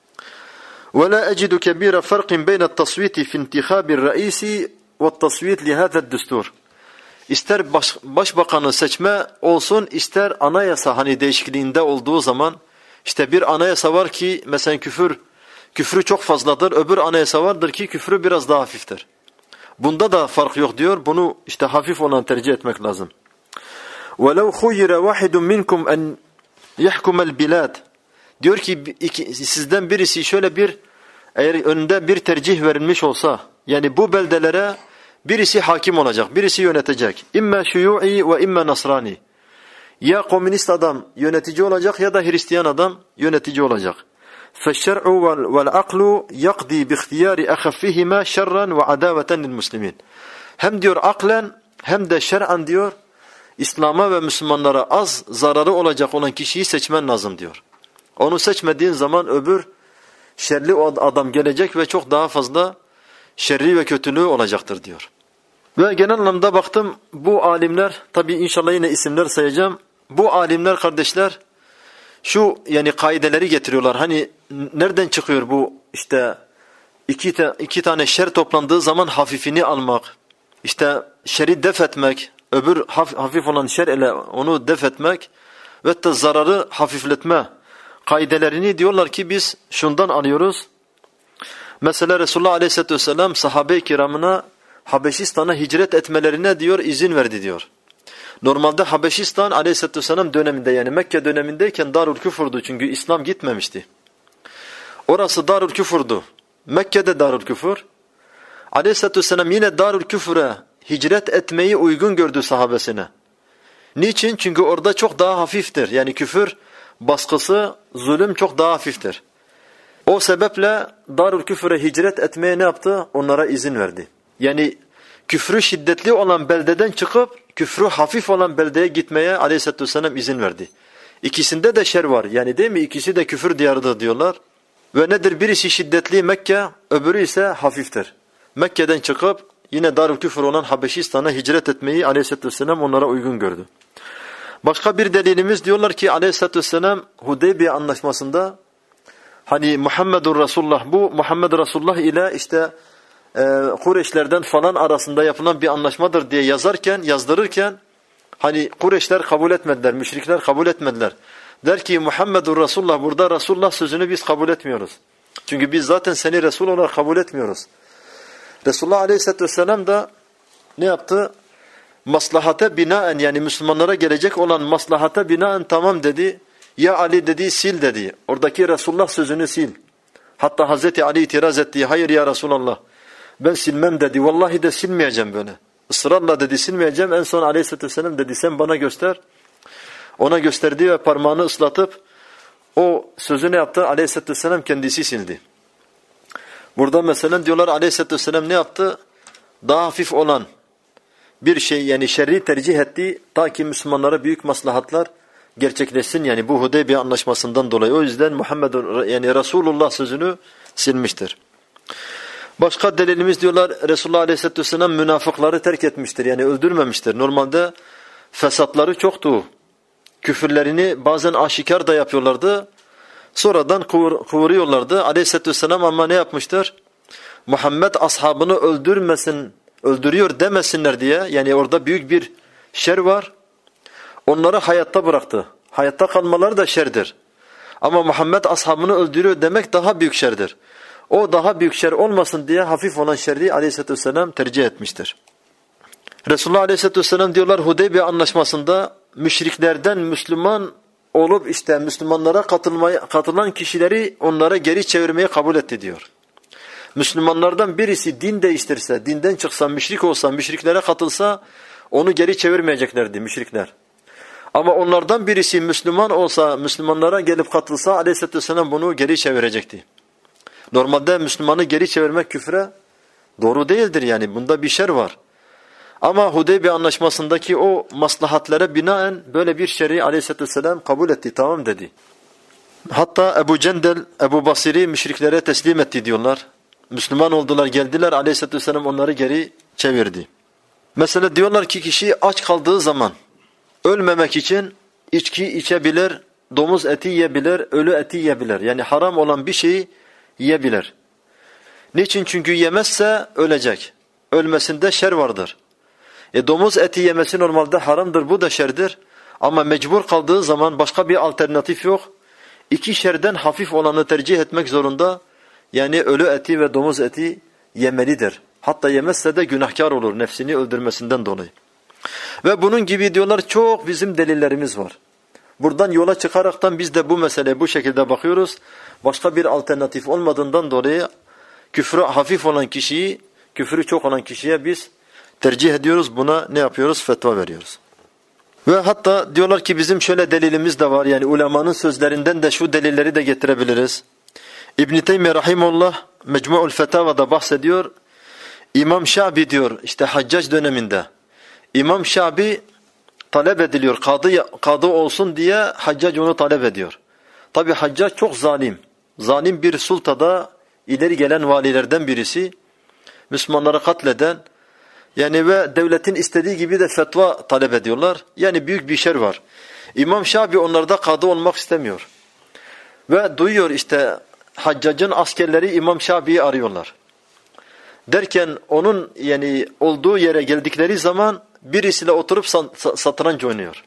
وَلَا أَجِدُ كَبِيرَ فَرْقٍ بَيْنَ التَّصْوِيتِ فِي انْتِخَابِ الرَّئِيسِ وَالتَّصْوِيتِ لِهَذَا الدُّسْتُورِ İster baş, başbakanı seçme olsun, ister anayasa hani değişikliğinde olduğu zaman işte bir anayasa var ki mesela küfür küfrü çok fazladır, öbür anayasa vardır ki küfrü biraz daha hafiftir. Bunda da fark yok diyor. Bunu işte hafif olan tercih etmek lazım. وَلَوْ خُيِّرَ وَاحِدٌ مِنْكُمْ أَنْ يَحْكُمَ الْبِلَادِ Diyor ki iki, sizden birisi şöyle bir eğer önünde bir tercih verilmiş olsa yani bu beldelere birisi hakim olacak, birisi yönetecek. İmme şuyu'i ve imme nasrani. Ya komünist adam yönetici olacak ya da Hristiyan adam yönetici olacak. فَالشَّرْعُ وَالْعَقْلُ يَقْضِي بِاخْتِيَارِ أَخَفِّهِمَا شَرًّا وَعَدَاوَةً لِلْمُسْلِمِينَ Hem diyor aklen hem de şer'an diyor İslam'a ve Müslümanlara az zararı olacak olan kişiyi seçmen lazım diyor. Onu seçmediğin zaman öbür şerli adam gelecek ve çok daha fazla şerri ve kötülüğü olacaktır diyor. Ve genel anlamda baktım bu alimler tabi inşallah yine isimler sayacağım. Bu alimler kardeşler şu yani kaideleri getiriyorlar. Hani nereden çıkıyor bu işte iki, ta, iki tane şer toplandığı zaman hafifini almak, işte şerri def etmek, öbür hafif, hafif olan şer ile onu def etmek ve de zararı hafifletme kaidelerini diyorlar ki biz şundan alıyoruz. Mesela Resulullah Aleyhisselatü Vesselam sahabe-i kiramına Habeşistan'a hicret etmelerine diyor izin verdi diyor. Normalde Habeşistan Aleyhisselatü Vesselam döneminde yani Mekke dönemindeyken Darül Küfur'du çünkü İslam gitmemişti. Orası Darül Küfur'du. Mekke'de Darül Küfur. Aleyhisselatü Vesselam yine Darül Küfur'e hicret etmeyi uygun gördü sahabesine. Niçin? Çünkü orada çok daha hafiftir. Yani küfür baskısı, zulüm çok daha hafiftir. O sebeple Darül Küfür'e hicret etmeye ne yaptı? Onlara izin verdi. Yani küfrü şiddetli olan beldeden çıkıp küfrü hafif olan beldeye gitmeye Aleyhisselatü Vesselam izin verdi. İkisinde de şer var. Yani değil mi? İkisi de küfür diyarıdır diyorlar. Ve nedir? Birisi şiddetli Mekke, öbürü ise hafiftir. Mekke'den çıkıp yine Darül Küfür olan Habeşistan'a hicret etmeyi Aleyhisselatü Vesselam onlara uygun gördü. Başka bir delilimiz diyorlar ki Aleyhisselatü Vesselam Hudeybiye anlaşmasında hani Muhammedur Resulullah bu Muhammed Resulullah ile işte e, Kureyşlerden falan arasında yapılan bir anlaşmadır diye yazarken yazdırırken Hani Kureyşler kabul etmediler, müşrikler kabul etmediler. Der ki Muhammedur Resulullah, burada Resulullah sözünü biz kabul etmiyoruz. Çünkü biz zaten seni Resul olarak kabul etmiyoruz. Resulullah Aleyhisselatü Vesselam da ne yaptı? Maslahate binaen, yani Müslümanlara gelecek olan maslahate binaen tamam dedi. Ya Ali dedi, sil dedi. Oradaki Resulullah sözünü sil. Hatta Hazreti Ali itiraz etti. Hayır ya Resulallah, ben silmem dedi. Vallahi de silmeyeceğim böyle. Israrla dedi silmeyeceğim. En son Aleyhisselatü Vesselam dedi sen bana göster. Ona gösterdi ve parmağını ıslatıp o sözü ne yaptı? Aleyhisselatü Vesselam kendisi sildi. Burada mesela diyorlar Aleyhisselatü Vesselam ne yaptı? Daha hafif olan bir şey, yani şerri tercih etti ta ki Müslümanlara büyük maslahatlar gerçekleşsin, yani bu Hudeybiye anlaşmasından dolayı. O yüzden Muhammed yani Resulullah sözünü silmiştir. Başka delilimiz diyorlar Resulullah Aleyhisselatü Vesselam münafıkları terk etmiştir, yani öldürmemiştir. Normalde fesatları çoktu. Küfürlerini bazen aşikar da yapıyorlardı. Sonradan kıvır, kıvırıyorlardı. Aleyhisselatü Vesselam ama ne yapmıştır? Muhammed ashabını öldürmesin, öldürüyor demesinler diye, yani orada büyük bir şer var. Onları hayatta bıraktı. Hayatta kalmaları da şerdir. Ama Muhammed ashabını öldürüyor demek daha büyük şerdir. O daha büyük şer olmasın diye hafif olan şerri Aleyhisselatü Vesselam tercih etmiştir. Resulullah Aleyhisselatü Vesselam diyorlar Hudeybiye anlaşmasında müşriklerden Müslüman olup işte Müslümanlara katılmaya, katılan kişileri onlara geri çevirmeyi kabul etti diyor. Müslümanlardan birisi din değiştirse, dinden çıksa, müşrik olsa, müşriklere katılsa onu geri çevirmeyeceklerdi müşrikler. Ama onlardan birisi Müslüman olsa, Müslümanlara gelip katılsa Aleyhisselatü Vesselam bunu geri çevirecekti. Normalde Müslümanı geri çevirmek küfre doğru değildir, yani bunda bir şer var. Ama Hudeybiye anlaşmasındaki o maslahatlere binaen böyle bir şer'i Aleyhisselatü Vesselam kabul etti, tamam dedi. Hatta Ebu Cendel, Ebu Basir'i müşriklere teslim etti diyorlar. Müslüman oldular, geldiler, Aleyhisselatü Vesselam onları geri çevirdi. Mesela diyorlar ki kişi aç kaldığı zaman ölmemek için içki içebilir, domuz eti yiyebilir, ölü eti yiyebilir. Yani haram olan bir şeyi yiyebilir. Niçin? Çünkü yemezse ölecek. Ölmesinde şer vardır. E domuz eti yemesi normalde haramdır, bu da şerdir. Ama mecbur kaldığı zaman başka bir alternatif yok. İki şerden hafif olanı tercih etmek zorunda. Yani ölü eti ve domuz eti yemelidir. Hatta yemezse de günahkar olur nefsini öldürmesinden dolayı. Ve bunun gibi diyorlar çok bizim delillerimiz var. Buradan yola çıkaraktan biz de bu meseleye bu şekilde bakıyoruz. Başka bir alternatif olmadığından dolayı küfrü hafif olan kişiyi, küfrü çok olan kişiye biz tercih ediyoruz. Buna ne yapıyoruz? Fetva veriyoruz. Ve hatta diyorlar ki bizim şöyle delilimiz de var. Yani ulemanın sözlerinden de şu delilleri de getirebiliriz. İbn-i Teymiye Rahimullah Mecmu'ul Fetava'da bahsediyor. İmam Şabi diyor işte Haccac döneminde. İmam Şabi talep ediliyor. Kadı, kadı olsun diye Haccac onu talep ediyor. Tabi Haccac çok zalim. Zalim bir sultada ileri gelen valilerden birisi. Müslümanları katleden. Yani ve devletin istediği gibi de fetva talep ediyorlar. Yani büyük bir şer var. İmam Şabi onlarda kadı olmak istemiyor. Ve duyuyor işte Haccac'ın askerleri İmam Şabi'yi arıyorlar. Derken onun yani olduğu yere geldikleri zaman birisiyle oturup satranç oynuyor.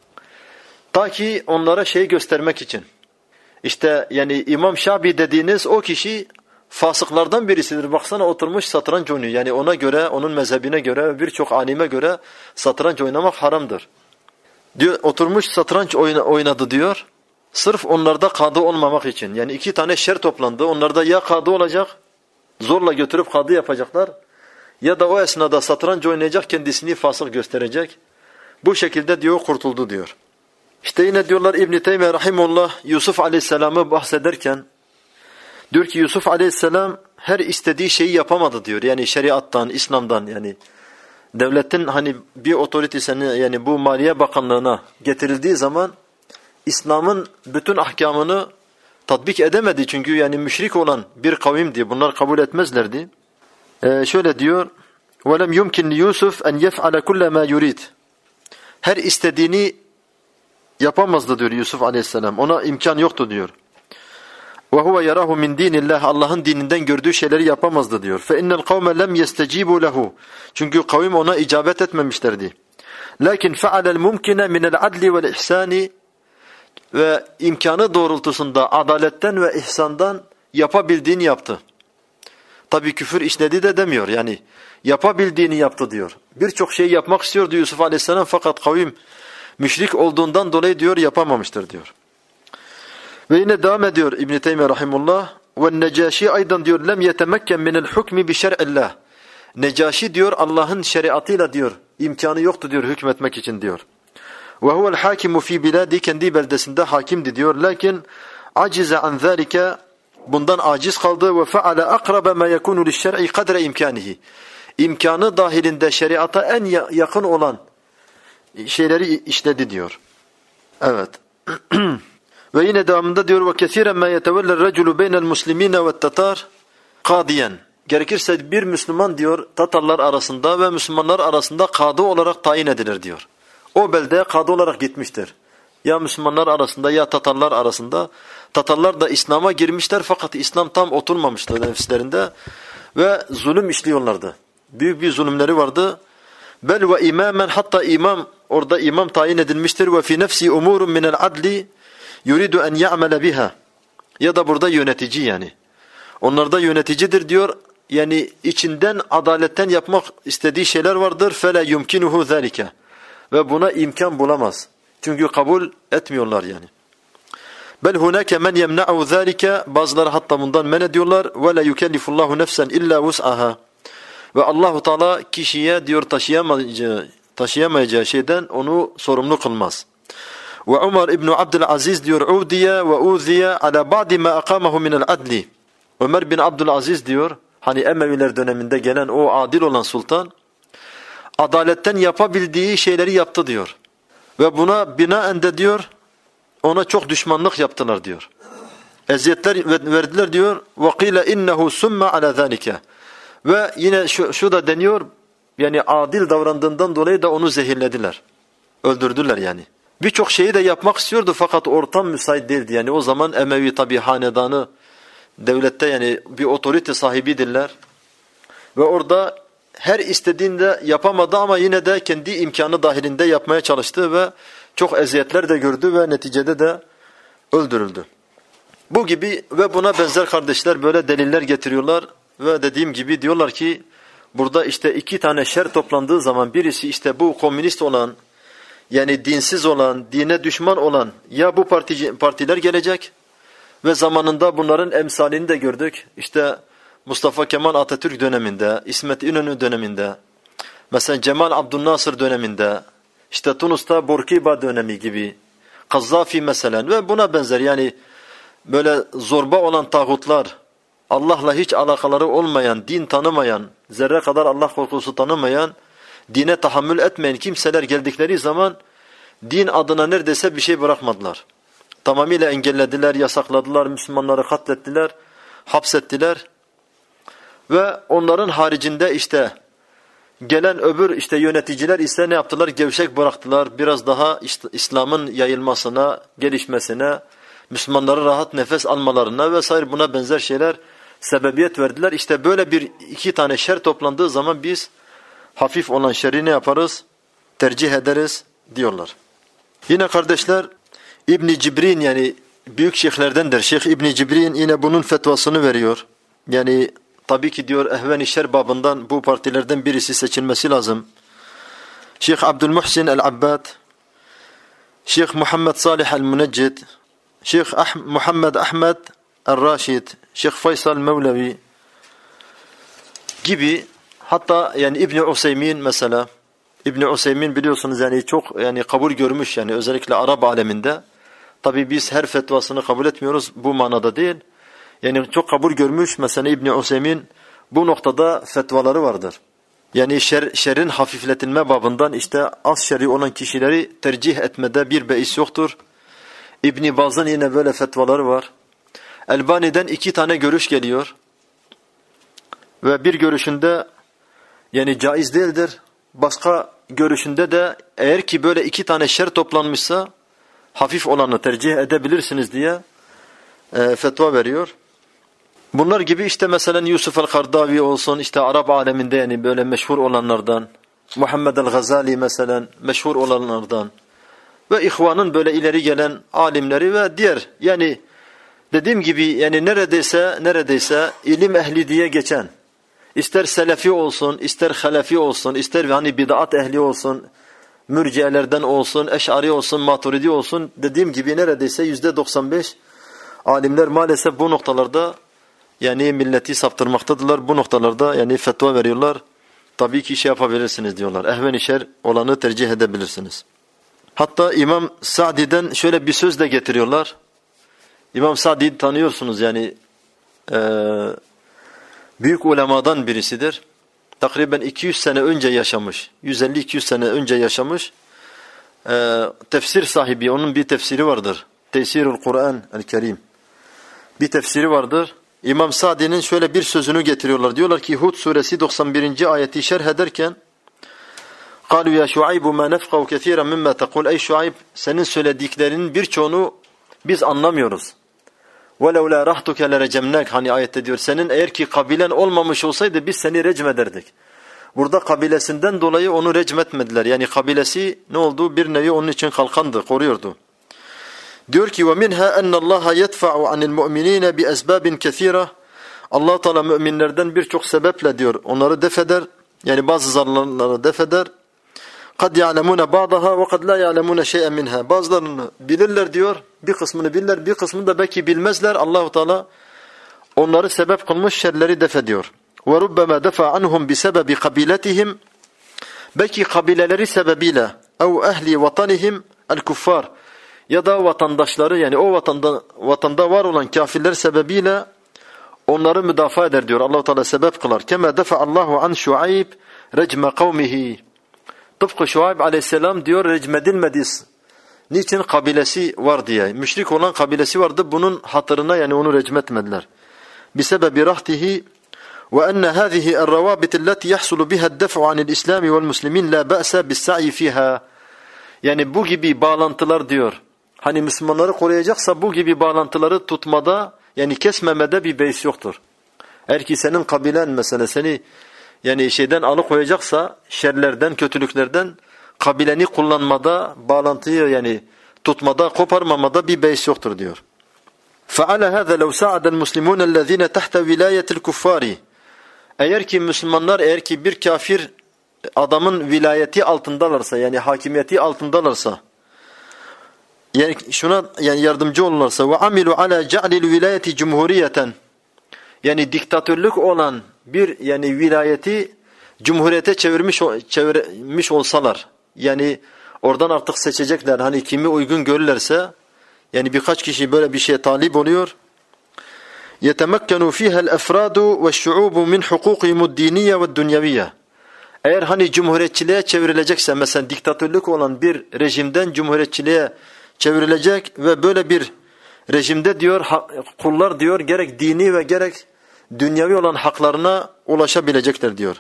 Ta ki onlara şey göstermek için. İşte yani İmam Şabi dediğiniz o kişi fasıklardan birisidir. Baksana oturmuş satranç oynuyor. Yani ona göre, onun mezhebine göre, birçok alime göre satranç oynamak haramdır. Diyor, oturmuş satranç oynadı diyor. Sırf onlarda kadı olmamak için. Yani iki tane şer toplandı. Onlarda ya kadı olacak, zorla götürüp kadı yapacaklar. Ya da o esnada satranç oynayacak, kendisini fasık gösterecek. Bu şekilde diyor kurtuldu diyor. İşte yine diyorlar İbn-i Teymiye Rahimullah Yusuf Aleyhisselam'ı bahsederken diyor ki Yusuf Aleyhisselam her istediği şeyi yapamadı diyor. Yani şeriattan, İslam'dan, yani devletin hani bir otoritesini, yani bu Maliye Bakanlığı'na getirildiği zaman İslam'ın bütün ahkamını tatbik edemedi. Çünkü yani müşrik olan bir kavimdi. Bunlar kabul etmezlerdi. Ee, şöyle diyor: "Velem yumkin Yusuf en yef'ale kulle ma yurid." Her istediğini yapamazdı diyor Yusuf Aleyhisselam. Ona imkan yoktu diyor. "Ve huve yarahu min dinillah." Allah'ın dininden gördüğü şeyleri yapamazdı diyor. "Fe innel kavme lem yestecibu lehu." Çünkü kavim ona icabet etmemişlerdi. Lakin fe'alel mumkine minel adli vel ihsani ve imkanı doğrultusunda adaletten ve ihsandan yapabildiğini yaptı. Tabi küfür işledi de demiyor yani yapabildiğini yaptı diyor. Birçok şey yapmak istiyordu Yusuf Aleyhisselam fakat kavim müşrik olduğundan dolayı diyor yapamamıştır diyor. Ve yine devam ediyor İbn Teymiyye rahimullah ve Necaşi aydan diyor lem yetemekken minel hukmi bi şer'illah. Necaşi diyor Allah'ın şeriatıyla diyor imkanı yoktu diyor hükmetmek için diyor. Ve huvel hakimu fi biladi kendi beldesinde hakimdi diyor. Lakin acize an zalika bundan aciz kaldı ve feale akrabe ma yekunu liş-şer'i kadre imkanihi. İmkanı dahilinde şeriata en yakın olan şeyleri işledi diyor. Evet. Ve yine devamında diyor ve kesiren ma yeteveller raculu beynel muslimine ve tatar kadiyen. Gerekirse bir Müslüman diyor Tatarlar arasında ve Müslümanlar arasında kadı olarak tayin edilir diyor. O beldeye kadı olarak gitmiştir. Ya Müslümanlar arasında ya Tatarlar arasında. Tatarlar da İslam'a girmişler fakat İslam tam oturmamıştı nefislerinde ve zulüm işliyorlardı. Büyük bir zulümleri vardı. Bel ve imamen hatta imam orada imam tayin edilmiştir ve fi nefsi umurun minel adli yuridu en ya'mele biha. Ya da burada yönetici yani. Onlarda yöneticidir diyor. Yani içinden adaletten yapmak istediği şeyler vardır. Fele yumkinuhu zalika. Ve buna imkan bulamaz. Çünkü kabul etmiyorlar yani. Bel hunake men yemna'u zalika. Bazıları hatta bundan men ediyorlar. Ve la yukellifullahu nefsen illa vus'aha. Ve Allahu Teala kişiye diyor taşıyamayacağı, taşıyamayacağı şeyden onu sorumlu kılmaz. Ve Umar İbn Abdülaziz diyor udiye ve uziye ala ba'di ma aqamahu min al-adli. Ömer bin Abdülaziz diyor hani Emeviler döneminde gelen o adil olan sultan adaletten yapabildiği şeyleri yaptı diyor. Ve buna binaen de diyor ona çok düşmanlık yaptılar diyor. Eziyetler verdiler diyor. Ve qila innehu summa ala zalika. Ve yine şu, şu da deniyor yani adil davrandığından dolayı da onu zehirlediler. Öldürdüler yani. Birçok şeyi de yapmak istiyordu fakat ortam müsait değildi. Yani o zaman Emevi tabi hanedanı devlette yani bir otorite sahibidirler. Ve orada her istediğinde yapamadı ama yine de kendi imkanı dahilinde yapmaya çalıştı ve çok eziyetler de gördü ve neticede de öldürüldü. Bu gibi ve buna benzer kardeşler böyle deliller getiriyorlar ve dediğim gibi diyorlar ki burada işte iki tane şer toplandığı zaman birisi işte bu komünist olan yani dinsiz olan, dine düşman olan ya bu parti, partiler gelecek ve zamanında bunların emsalini de gördük. İşte Mustafa Kemal Atatürk döneminde, İsmet İnönü döneminde, mesela Cemal Abdülnasır döneminde, işte Tunus'ta Bourguiba dönemi gibi, Kazzafi mesela ve buna benzer yani böyle zorba olan tağutlar, Allah'la hiç alakaları olmayan, din tanımayan, zerre kadar Allah korkusu tanımayan, dine tahammül etmeyen kimseler geldikleri zaman din adına neredeyse bir şey bırakmadılar. Tamamıyla engellediler, yasakladılar, Müslümanları katlettiler, hapsettiler. Ve onların haricinde işte gelen öbür işte yöneticiler ise ne yaptılar? Gevşek bıraktılar. Biraz daha işte İslam'ın yayılmasına, gelişmesine, Müslümanların rahat nefes almalarına vesaire buna benzer şeyler sebebiyet verdiler. İşte böyle bir iki tane şer toplandığı zaman biz hafif olan şerri ne yaparız? Tercih ederiz diyorlar. Yine kardeşler İbn Cibrin yani büyük şeyhlerdendir. Şeyh İbn Cibrin yine bunun fetvasını veriyor. Yani tabii ki diyor ehven-i şer babından bu partilerden birisi seçilmesi lazım. Şeyh Abdülmuhsin el-Abbad, Şeyh Muhammed Salih el-Muneccid, Şeyh Ah Muhammed Ahmed el-Raşid, Şeyh Faysal Mevlevi gibi hatta yani İbn Useymin mesela İbn Useymin biliyorsunuz yani çok yani kabul görmüş yani özellikle Arap aleminde. Tabii biz her fetvasını kabul etmiyoruz bu manada değil. Yani çok kabul görmüş mesela İbn Useymin bu noktada fetvaları vardır. Yani şer, şerrin hafifletilme babından işte az şerri olan kişileri tercih etmede bir beis yoktur. İbn Baz'ın yine böyle fetvaları var. Elbani'den iki tane görüş geliyor. Ve bir görüşünde yani caiz değildir. Başka görüşünde de eğer ki böyle iki tane şer toplanmışsa hafif olanı tercih edebilirsiniz diye e, fetva veriyor. Bunlar gibi işte mesela Yusuf el-Kardavi olsun işte Arap aleminde yani böyle meşhur olanlardan Muhammed el-Gazali mesela meşhur olanlardan ve ihvanın böyle ileri gelen alimleri ve diğer yani dediğim gibi yani neredeyse neredeyse ilim ehli diye geçen ister selefi olsun, ister halefi olsun, ister hani bid'at ehli olsun, mürciyelerden olsun, eş'ari olsun, maturidi olsun dediğim gibi neredeyse yüzde doksan beş alimler maalesef bu noktalarda yani milleti saptırmaktadırlar. Bu noktalarda yani fetva veriyorlar. Tabii ki şey yapabilirsiniz diyorlar. Ehven-i şer olanı tercih edebilirsiniz. Hatta İmam Sa'di'den şöyle bir söz de getiriyorlar. İmam Sa'di'yi tanıyorsunuz yani e, büyük ulemadan birisidir. Takriben iki yüz sene önce yaşamış. yüz elli iki yüz sene önce yaşamış. E, tefsir sahibi. Onun bir tefsiri vardır. Tesirul Kur'an el-Kerim. Bir tefsiri vardır. İmam Sa'di'nin şöyle bir sözünü getiriyorlar. Diyorlar ki Hud suresi doksan birinci ayeti şerh ederken قالوا ya Şuayb ma nefqahu kesiran mimma taqul. Ey Şuayb senin söylediklerinin birçoğunu biz anlamıyoruz. وَلَوْ لَا رَحْتُكَ لَرَجَمْنَاكَ hani ayette diyor. Senin eğer ki kabilen olmamış olsaydı biz seni recmederdik. Burada kabilesinden dolayı onu recmetmediler. Yani kabilesi ne oldu? Bir nevi onun için kalkandı, koruyordu. Diyor ki وَمِنْهَا أَنَّ اللّٰهَ يَدْفَعُ عَنِ الْمُؤْمِنِينَ بِأَسْبَابٍ كَثِيرًا Allah Teala müminlerden birçok sebeple diyor onları defeder. Yani bazı zararları defeder. قَدْ يَعْلَمُونَ بَعْضَهَا وَقَدْ لَا يَعْلَمُونَ شَيْئًا مِنْهَا Bazılarını bilirler diyor. Bir kısmını bilirler, bir kısmını da belki bilmezler. Allah Teala onları sebep kılmış şerleri def ediyor. وَرُبَّمَا دَفَعَ عَنْهُمْ بِسَبَبِ قَبِيلَتِهِمْ Belki kabileleri sebebiyle اَوْ اَهْلِ وَطَنِهِمْ الْكُفَّارِ Ya da vatandaşları yani o vatanda, vatanda var olan kafirler sebebiyle onları müdafaa eder diyor. Allah Teala sebep kılar. Kema defa Allahu an Şuayb recme kavmihi. Tıpkı Şuayb aleyhisselam diyor recmedilmedi. Niçin? Kabilesi var diye. Müşrik olan kabilesi vardı. Bunun hatırına yani onu recmetmediler. Bisebebi rahtihi ve enne hâzihi er-ravâbit allati yahsulu biha ad-def'u anil İslami vel muslimin la ba'sa bis-sa'i fiha. Yani bu gibi bağlantılar diyor. Hani Müslümanları koruyacaksa bu gibi bağlantıları tutmada yani kesmemede bir beis yoktur. Eğer ki senin kabilen mesela seni yani şeyden alıkoyacaksa şerlerden, kötülüklerden kabileni kullanmada, bağlantıyı yani tutmada, koparmamada bir beis yoktur diyor. فَعَلَى هَذَا لَوْ سَعَدَ الْمُسْلِمُونَ الَّذ۪ينَ تَحْتَ وِلَايَةِ الْكُفَّارِ Eğer ki Müslümanlar eğer ki bir kafir adamın vilayeti altındalarsa yani hakimiyeti altındalarsa yani şuna yani yardımcı olurlarsa ve amilu ala ja'lil vilayeti cumhuriyeten yani diktatörlük olan bir yani vilayeti cumhuriyete çevirmiş çevirmiş olsalar yani oradan artık seçecekler hani kimi uygun görürlerse yani birkaç kişi böyle bir şeye talip oluyor. Yetemekkenu fiha el-efradu ve'ş-şu'ubu min hukukihimud diniyye ve'd-dunyeviyye Eğer hani cumhuriyetçiliğe çevrilecekse mesela diktatörlük olan bir rejimden cumhuriyetçiliğe çevrilecek ve böyle bir rejimde diyor kullar diyor gerek dini ve gerek dünyevi olan haklarına ulaşabilecekler diyor.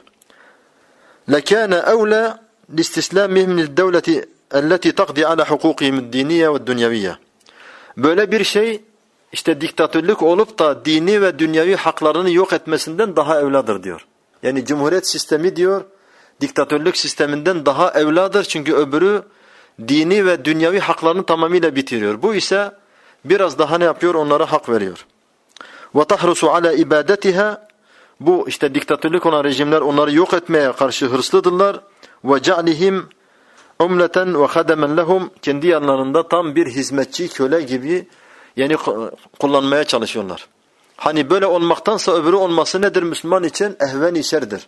لَكَانَ أَوْلَى لِاسْتِسْلَامِهِمْ لِلْدَوْلَةِ الَّتِي تَقْضِي عَلَى حُقُوقِهِمُ الدِّينِيَّ وَالدُّنْيَوِيَّ Böyle bir şey işte diktatörlük olup da dini ve dünyevi haklarını yok etmesinden daha evladır diyor. Yani cumhuriyet sistemi diyor diktatörlük sisteminden daha evladır çünkü öbürü dini ve dünyevi haklarını tamamıyla bitiriyor. Bu ise biraz daha ne yapıyor? Onlara hak veriyor. وَتَحْرُسُ عَلَى ibadetiha Bu işte diktatörlük olan rejimler onları yok etmeye karşı hırslыdırlar. وَجَعْلِهِمْ عُمْلَةً وَخَدَمًا لَهُمْ Kendi yanlarında tam bir hizmetçi, köle gibi yani kullanmaya çalışıyorlar. Hani böyle olmaktansa öbürü olması nedir Müslüman için? Ehven-i şerdir.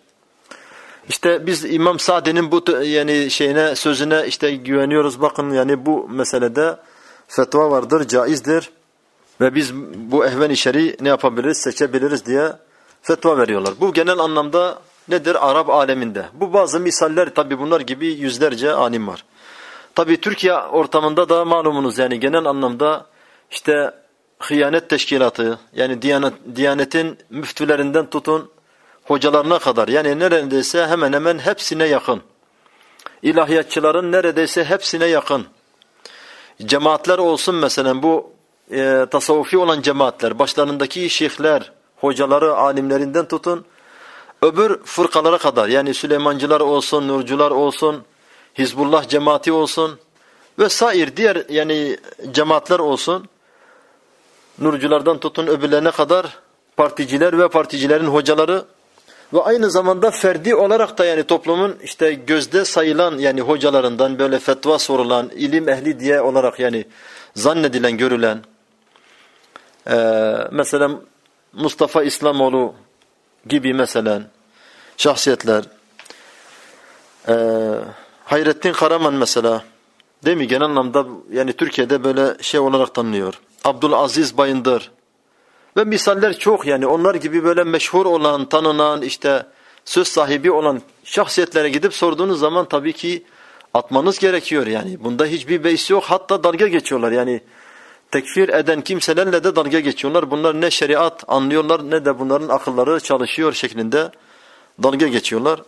İşte biz İmam Sa'di'nin bu yani şeyine sözüne işte güveniyoruz. Bakın yani bu meselede fetva vardır, caizdir ve biz bu ehven-i şer'i ne yapabiliriz? Seçebiliriz diye fetva veriyorlar. Bu genel anlamda nedir? Arap aleminde. Bu bazı misaller tabi bunlar gibi yüzlerce alim var. Tabi Türkiye ortamında da malumunuz yani genel anlamda işte hıyanet teşkilatı yani Diyanet, Diyanet'in müftülerinden tutun hocalarına kadar yani neredeyse hemen hemen hepsine yakın. İlahiyatçıların neredeyse hepsine yakın. Cemaatler olsun mesela bu e, tasavvufi olan cemaatler, başlarındaki şeyhler, hocaları, alimlerinden tutun. öbür fırkalara kadar, yani Süleymancılar olsun, Nurcular olsun, Hizbullah cemaati olsun vesaire diğer yani cemaatler olsun, Nurculardan tutun öbürlerine kadar particiler ve particilerin hocaları ve aynı zamanda ferdi olarak da yani toplumun işte gözde sayılan yani hocalarından böyle fetva sorulan, ilim ehli diye olarak yani zannedilen, görülen ee, mesela Mustafa İslamoğlu gibi mesela şahsiyetler, ee, Hayrettin Karaman mesela, değil mi? Genel anlamda yani Türkiye'de böyle şey olarak tanınıyor. Abdülaziz Bayındır ve misaller çok, yani onlar gibi böyle meşhur olan, tanınan, işte söz sahibi olan şahsiyetlere gidip sorduğunuz zaman tabii ki atmanız gerekiyor yani. Bunda hiçbir beis yok. Hatta dalga geçiyorlar yani. Tekfir eden kimselerle de dalga geçiyorlar. Bunlar ne şeriat anlıyorlar ne de bunların akılları çalışıyor şeklinde dalga geçiyorlar.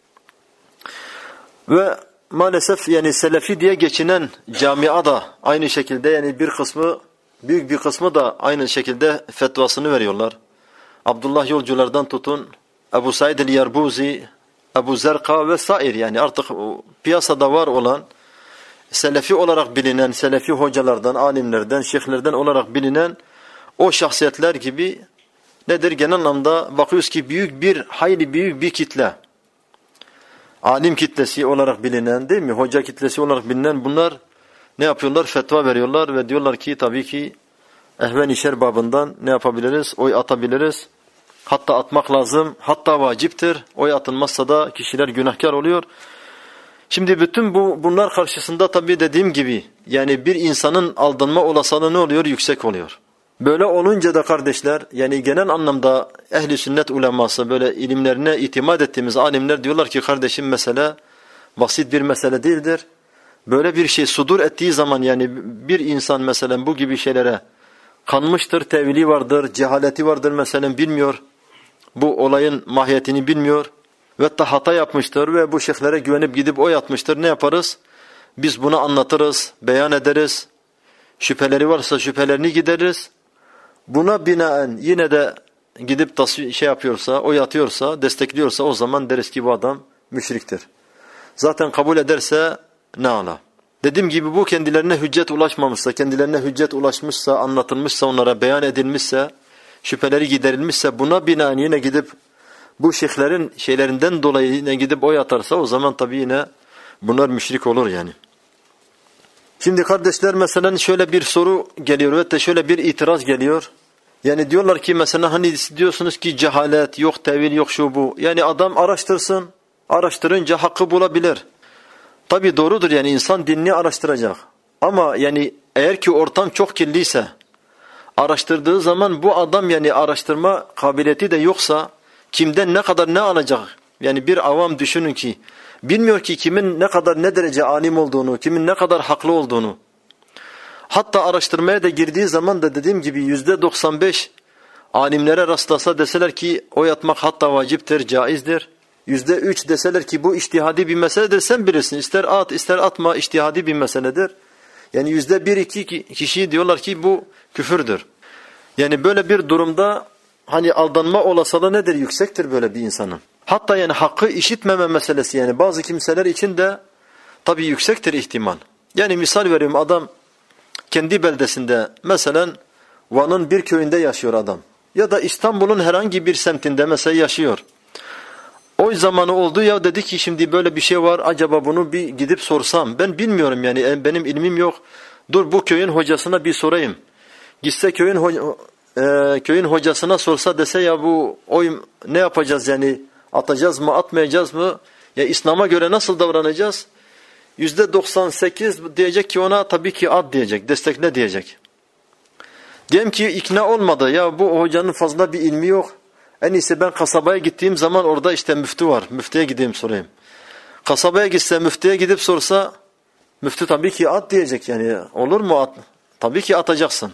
Ve maalesef yani Selefi diye geçinen camia da aynı şekilde yani bir kısmı, büyük bir kısmı da aynı şekilde fetvasını veriyorlar. Abdullah Yolculardan tutun, Ebu Said el-Yarbuzi, Ebu Zerka vesaire yani artık piyasada var olan Selefi olarak bilinen, Selefi hocalardan, alimlerden, şeyhlerden olarak bilinen o şahsiyetler gibi nedir? Genel anlamda bakıyoruz ki büyük bir, hayli büyük bir kitle. Alim kitlesi olarak bilinen, değil mi? Hoca kitlesi olarak bilinen bunlar ne yapıyorlar? Fetva veriyorlar ve diyorlar ki tabii ki ehven-i şer babından ne yapabiliriz? Oy atabiliriz. Hatta atmak lazım. Hatta vaciptir. Oy atılmazsa da kişiler günahkar oluyor. Şimdi bütün bu bunlar karşısında tabii dediğim gibi yani bir insanın aldanma olasılığı ne oluyor? Yüksek oluyor. Böyle olunca da kardeşler yani genel anlamda ehli sünnet uleması böyle ilimlerine itimat ettiğimiz alimler diyorlar ki kardeşim mesele basit bir mesele değildir. Böyle bir şey sudur ettiği zaman yani bir insan mesela bu gibi şeylere kanmıştır, tevili vardır, cehaleti vardır mesela bilmiyor. Bu olayın mahiyetini bilmiyor. Ve hatta hata yapmıştır ve bu şeyhlere güvenip gidip oy atmıştır. Ne yaparız? Biz bunu anlatırız, beyan ederiz. Şüpheleri varsa şüphelerini gideririz. Buna binaen yine de gidip tasvir, şey yapıyorsa, oy atıyorsa, destekliyorsa o zaman deriz ki bu adam müşriktir. Zaten kabul ederse ne ala. Dediğim gibi bu kendilerine hüccet ulaşmamışsa, kendilerine hüccet ulaşmışsa, anlatılmışsa, onlara beyan edilmişse, şüpheleri giderilmişse buna binaen yine gidip bu şeyhlerin şeylerinden dolayı yine gidip oy atarsa o zaman tabii yine bunlar müşrik olur yani. Şimdi kardeşler mesela şöyle bir soru geliyor ve de şöyle bir itiraz geliyor. Yani diyorlar ki mesela hani diyorsunuz ki cehalet yok, tevil yok, şu bu. Yani adam araştırsın, araştırınca hakkı bulabilir. Tabii doğrudur yani insan dinini araştıracak. Ama yani eğer ki ortam çok kirliyse, araştırdığı zaman bu adam yani araştırma kabiliyeti de yoksa kimden ne kadar ne alacak? Yani bir avam düşünün ki bilmiyor ki kimin ne kadar ne derece alim olduğunu, kimin ne kadar haklı olduğunu. Hatta araştırmaya da girdiği zaman da dediğim gibi yüzde doksan beş alimlere rastlasa deseler ki oy atmak hatta vaciptir, caizdir. Yüzde üç deseler ki bu içtihadi bir meseledir, sen bilirsin. İster at ister atma, içtihadi bir meseledir. Yani yüzde bir iki kişi diyorlar ki bu küfürdür. Yani böyle bir durumda hani aldanma olasılığı nedir? Yüksektir böyle bir insanın. Hatta yani hakkı işitmeme meselesi yani bazı kimseler için de tabii yüksektir ihtimal. Yani misal veriyorum, adam kendi beldesinde mesela Van'ın bir köyünde yaşıyor adam. Ya da İstanbul'un herhangi bir semtinde mesela yaşıyor. O zamanı oldu ya dedi ki şimdi böyle bir şey var, acaba bunu bir gidip sorsam. Ben bilmiyorum yani benim ilmim yok. Dur bu köyün hocasına bir sorayım. Gitse köyün ho- e, köyün hocasına sorsa dese ya bu oy ne yapacağız yani, atacağız mı atmayacağız mı? Ya İslam'a göre nasıl davranacağız? yüzde doksan sekiz diyecek ki ona tabii ki at diyecek, destekle diyecek. Diyelim ki ikna olmadı, ya bu hocanın fazla bir ilmi yok. En iyisi ben kasabaya gittiğim zaman orada işte müftü var. Müftüye gideyim sorayım. Kasabaya gitse müftüye gidip sorsa müftü tabii ki at diyecek yani. Olur mu at? Tabii ki atacaksın.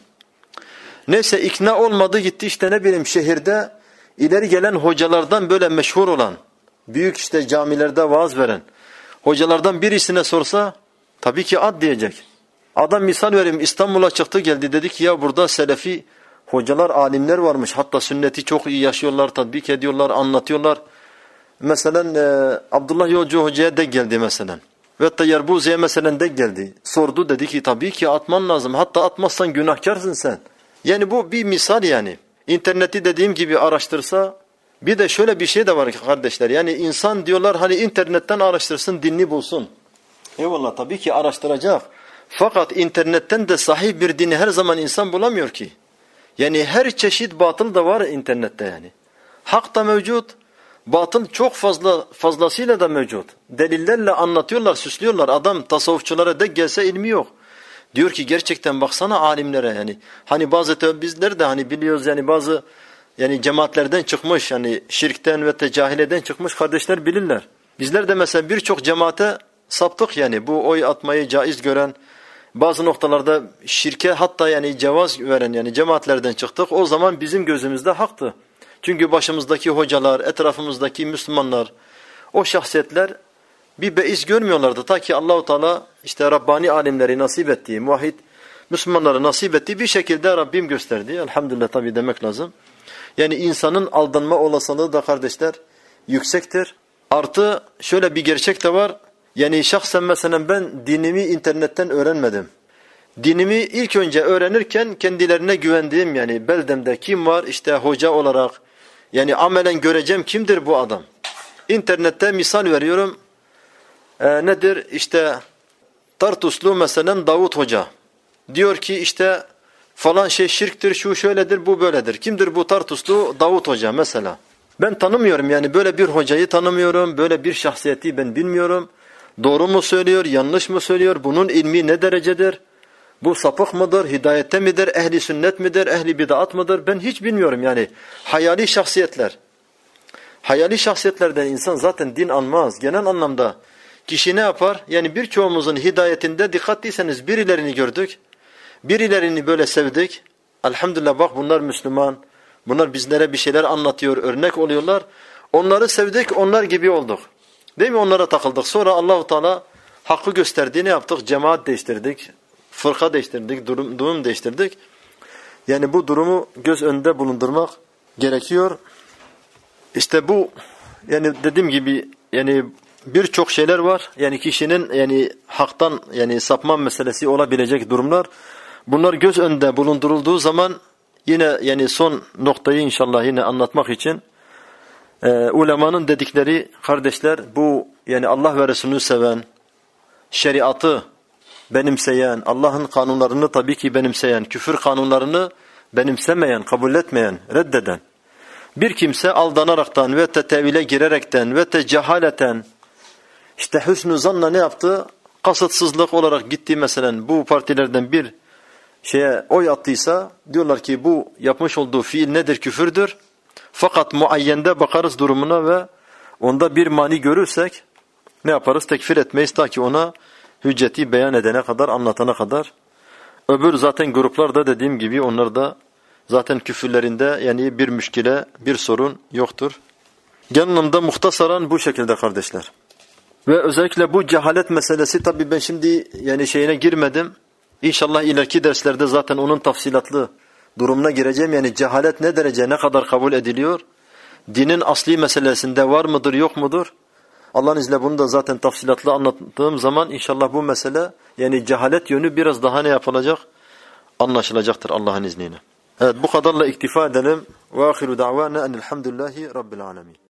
Neyse ikna olmadı, gitti işte ne bileyim şehirde ileri gelen hocalardan böyle meşhur olan, büyük işte camilerde vaaz veren hocalardan birisine sorsa tabii ki at diyecek. Adam misal vereyim İstanbul'a çıktı geldi, dedi ki ya burada selefi hocalar, alimler varmış. Hatta sünneti çok iyi yaşıyorlar, tatbik ediyorlar, anlatıyorlar. mesela e, Abdullah Yolcu Hoca'ya denk geldi mesela. Ve da Yerbuzi'ye mesela denk geldi. Sordu, dedi ki tabii ki atman lazım. Hatta atmazsan günahkarsın sen. Yani bu bir misal yani. İnterneti dediğim gibi araştırsa, bir de şöyle bir şey de var kardeşler. Yani insan diyorlar hani internetten araştırsın, dinini bulsun. Eyvallah, tabii ki araştıracak. Fakat internetten de sahih bir dini her zaman insan bulamıyor ki. Yani her çeşit batıl da var internette yani. Hak da mevcut, batıl çok fazla fazlasıyla da mevcut. Delillerle anlatıyorlar, süslüyorlar. Adam tasavvufçulara de gelse ilmi yok. Diyor ki gerçekten baksana alimlere yani. Hani bazı bizler de hani biliyoruz yani bazı yani cemaatlerden çıkmış, yani şirkten ve tecahileden çıkmış kardeşler bilirler. Bizler de mesela birçok cemaate saptık yani, bu oy atmayı caiz gören, bazı noktalarda şirke hatta yani cevaz veren yani cemaatlerden çıktık. O zaman bizim gözümüzde haktı. Çünkü başımızdaki hocalar, etrafımızdaki Müslümanlar, o şahsiyetler bir beis görmüyorlardı. Ta ki Allahu Teala işte Rabbani alimleri nasip ettiği, muvahhid Müslümanları nasip ettiği bir şekilde Rabbim gösterdi. Elhamdülillah tabii demek lazım. Yani insanın aldanma olasılığı da kardeşler yüksektir. Artı şöyle bir gerçek de var. Yani şahsen mesela ben dinimi internetten öğrenmedim. Dinimi ilk önce öğrenirken kendilerine güvendiğim yani beldemde kim var işte hoca olarak yani amelen göreceğim kimdir bu adam. İnternette misal veriyorum. Ee, nedir işte Tartuslu mesela Davut Hoca. Diyor ki işte falan şey şirktir, şu şöyledir, bu böyledir. Kimdir bu Tartuslu Davut Hoca mesela? Ben tanımıyorum yani, böyle bir hocayı tanımıyorum, böyle bir şahsiyeti ben bilmiyorum. Doğru mu söylüyor, yanlış mı söylüyor, bunun ilmi ne derecedir? Bu sapık mıdır, hidayette midir, ehli sünnet midir, ehli bid'at mıdır? Ben hiç bilmiyorum yani. Hayali şahsiyetler. Hayali şahsiyetlerden insan zaten din almaz. Genel anlamda kişi ne yapar? Yani birçoğumuzun hidayetinde dikkatliyseniz birilerini gördük. Birilerini böyle sevdik. Elhamdülillah bak bunlar Müslüman. Bunlar bizlere bir şeyler anlatıyor, örnek oluyorlar. Onları sevdik, onlar gibi olduk. Değil mi? Onlara takıldık. Sonra Allahu Teala hakkı gösterdi. Ne yaptık? Cemaat değiştirdik. Fırka değiştirdik. Durum, durum değiştirdik. Yani bu durumu göz önünde bulundurmak gerekiyor. İşte bu yani dediğim gibi yani birçok şeyler var. Yani kişinin yani haktan yani sapma meselesi olabilecek durumlar. Bunlar göz önünde bulundurulduğu zaman yine yani son noktayı inşallah yine anlatmak için e, ulemanın dedikleri kardeşler bu yani Allah ve Resulünü seven, şeriatı benimseyen, Allah'ın kanunlarını tabii ki benimseyen, küfür kanunlarını benimsemeyen, kabul etmeyen, reddeden bir kimse aldanaraktan ve tevile girerekten ve cehaleten işte hüsnü zanla ne yaptı? Kasıtsızlık olarak gitti mesela bu partilerden bir şeye oy attıysa diyorlar ki bu yapmış olduğu fiil nedir? Küfürdür. Fakat muayyende bakarız durumuna ve onda bir mani görürsek ne yaparız? Tekfir etmeyiz ta ki ona hücceti beyan edene kadar, anlatana kadar. Öbür zaten gruplar da dediğim gibi onlar da zaten küfürlerinde yani bir müşkile, bir sorun yoktur. Genel anlamda muhtasaran bu şekilde kardeşler. Ve özellikle bu cehalet meselesi tabii ben şimdi yani şeyine girmedim. İnşallah ileriki derslerde zaten onun tafsilatlı durumuna gireceğim. Yani cehalet ne derece, ne kadar kabul ediliyor? Dinin asli meselesinde var mıdır, yok mudur? Allah'ın izniyle bunu da zaten tafsilatlı anlattığım zaman inşallah bu mesele yani cehalet yönü biraz daha ne yapılacak? Anlaşılacaktır Allah'ın izniyle. Evet, bu kadarla iktifa edelim. Ve ahiru da'vana enelhamdülillahi rabbil alemin.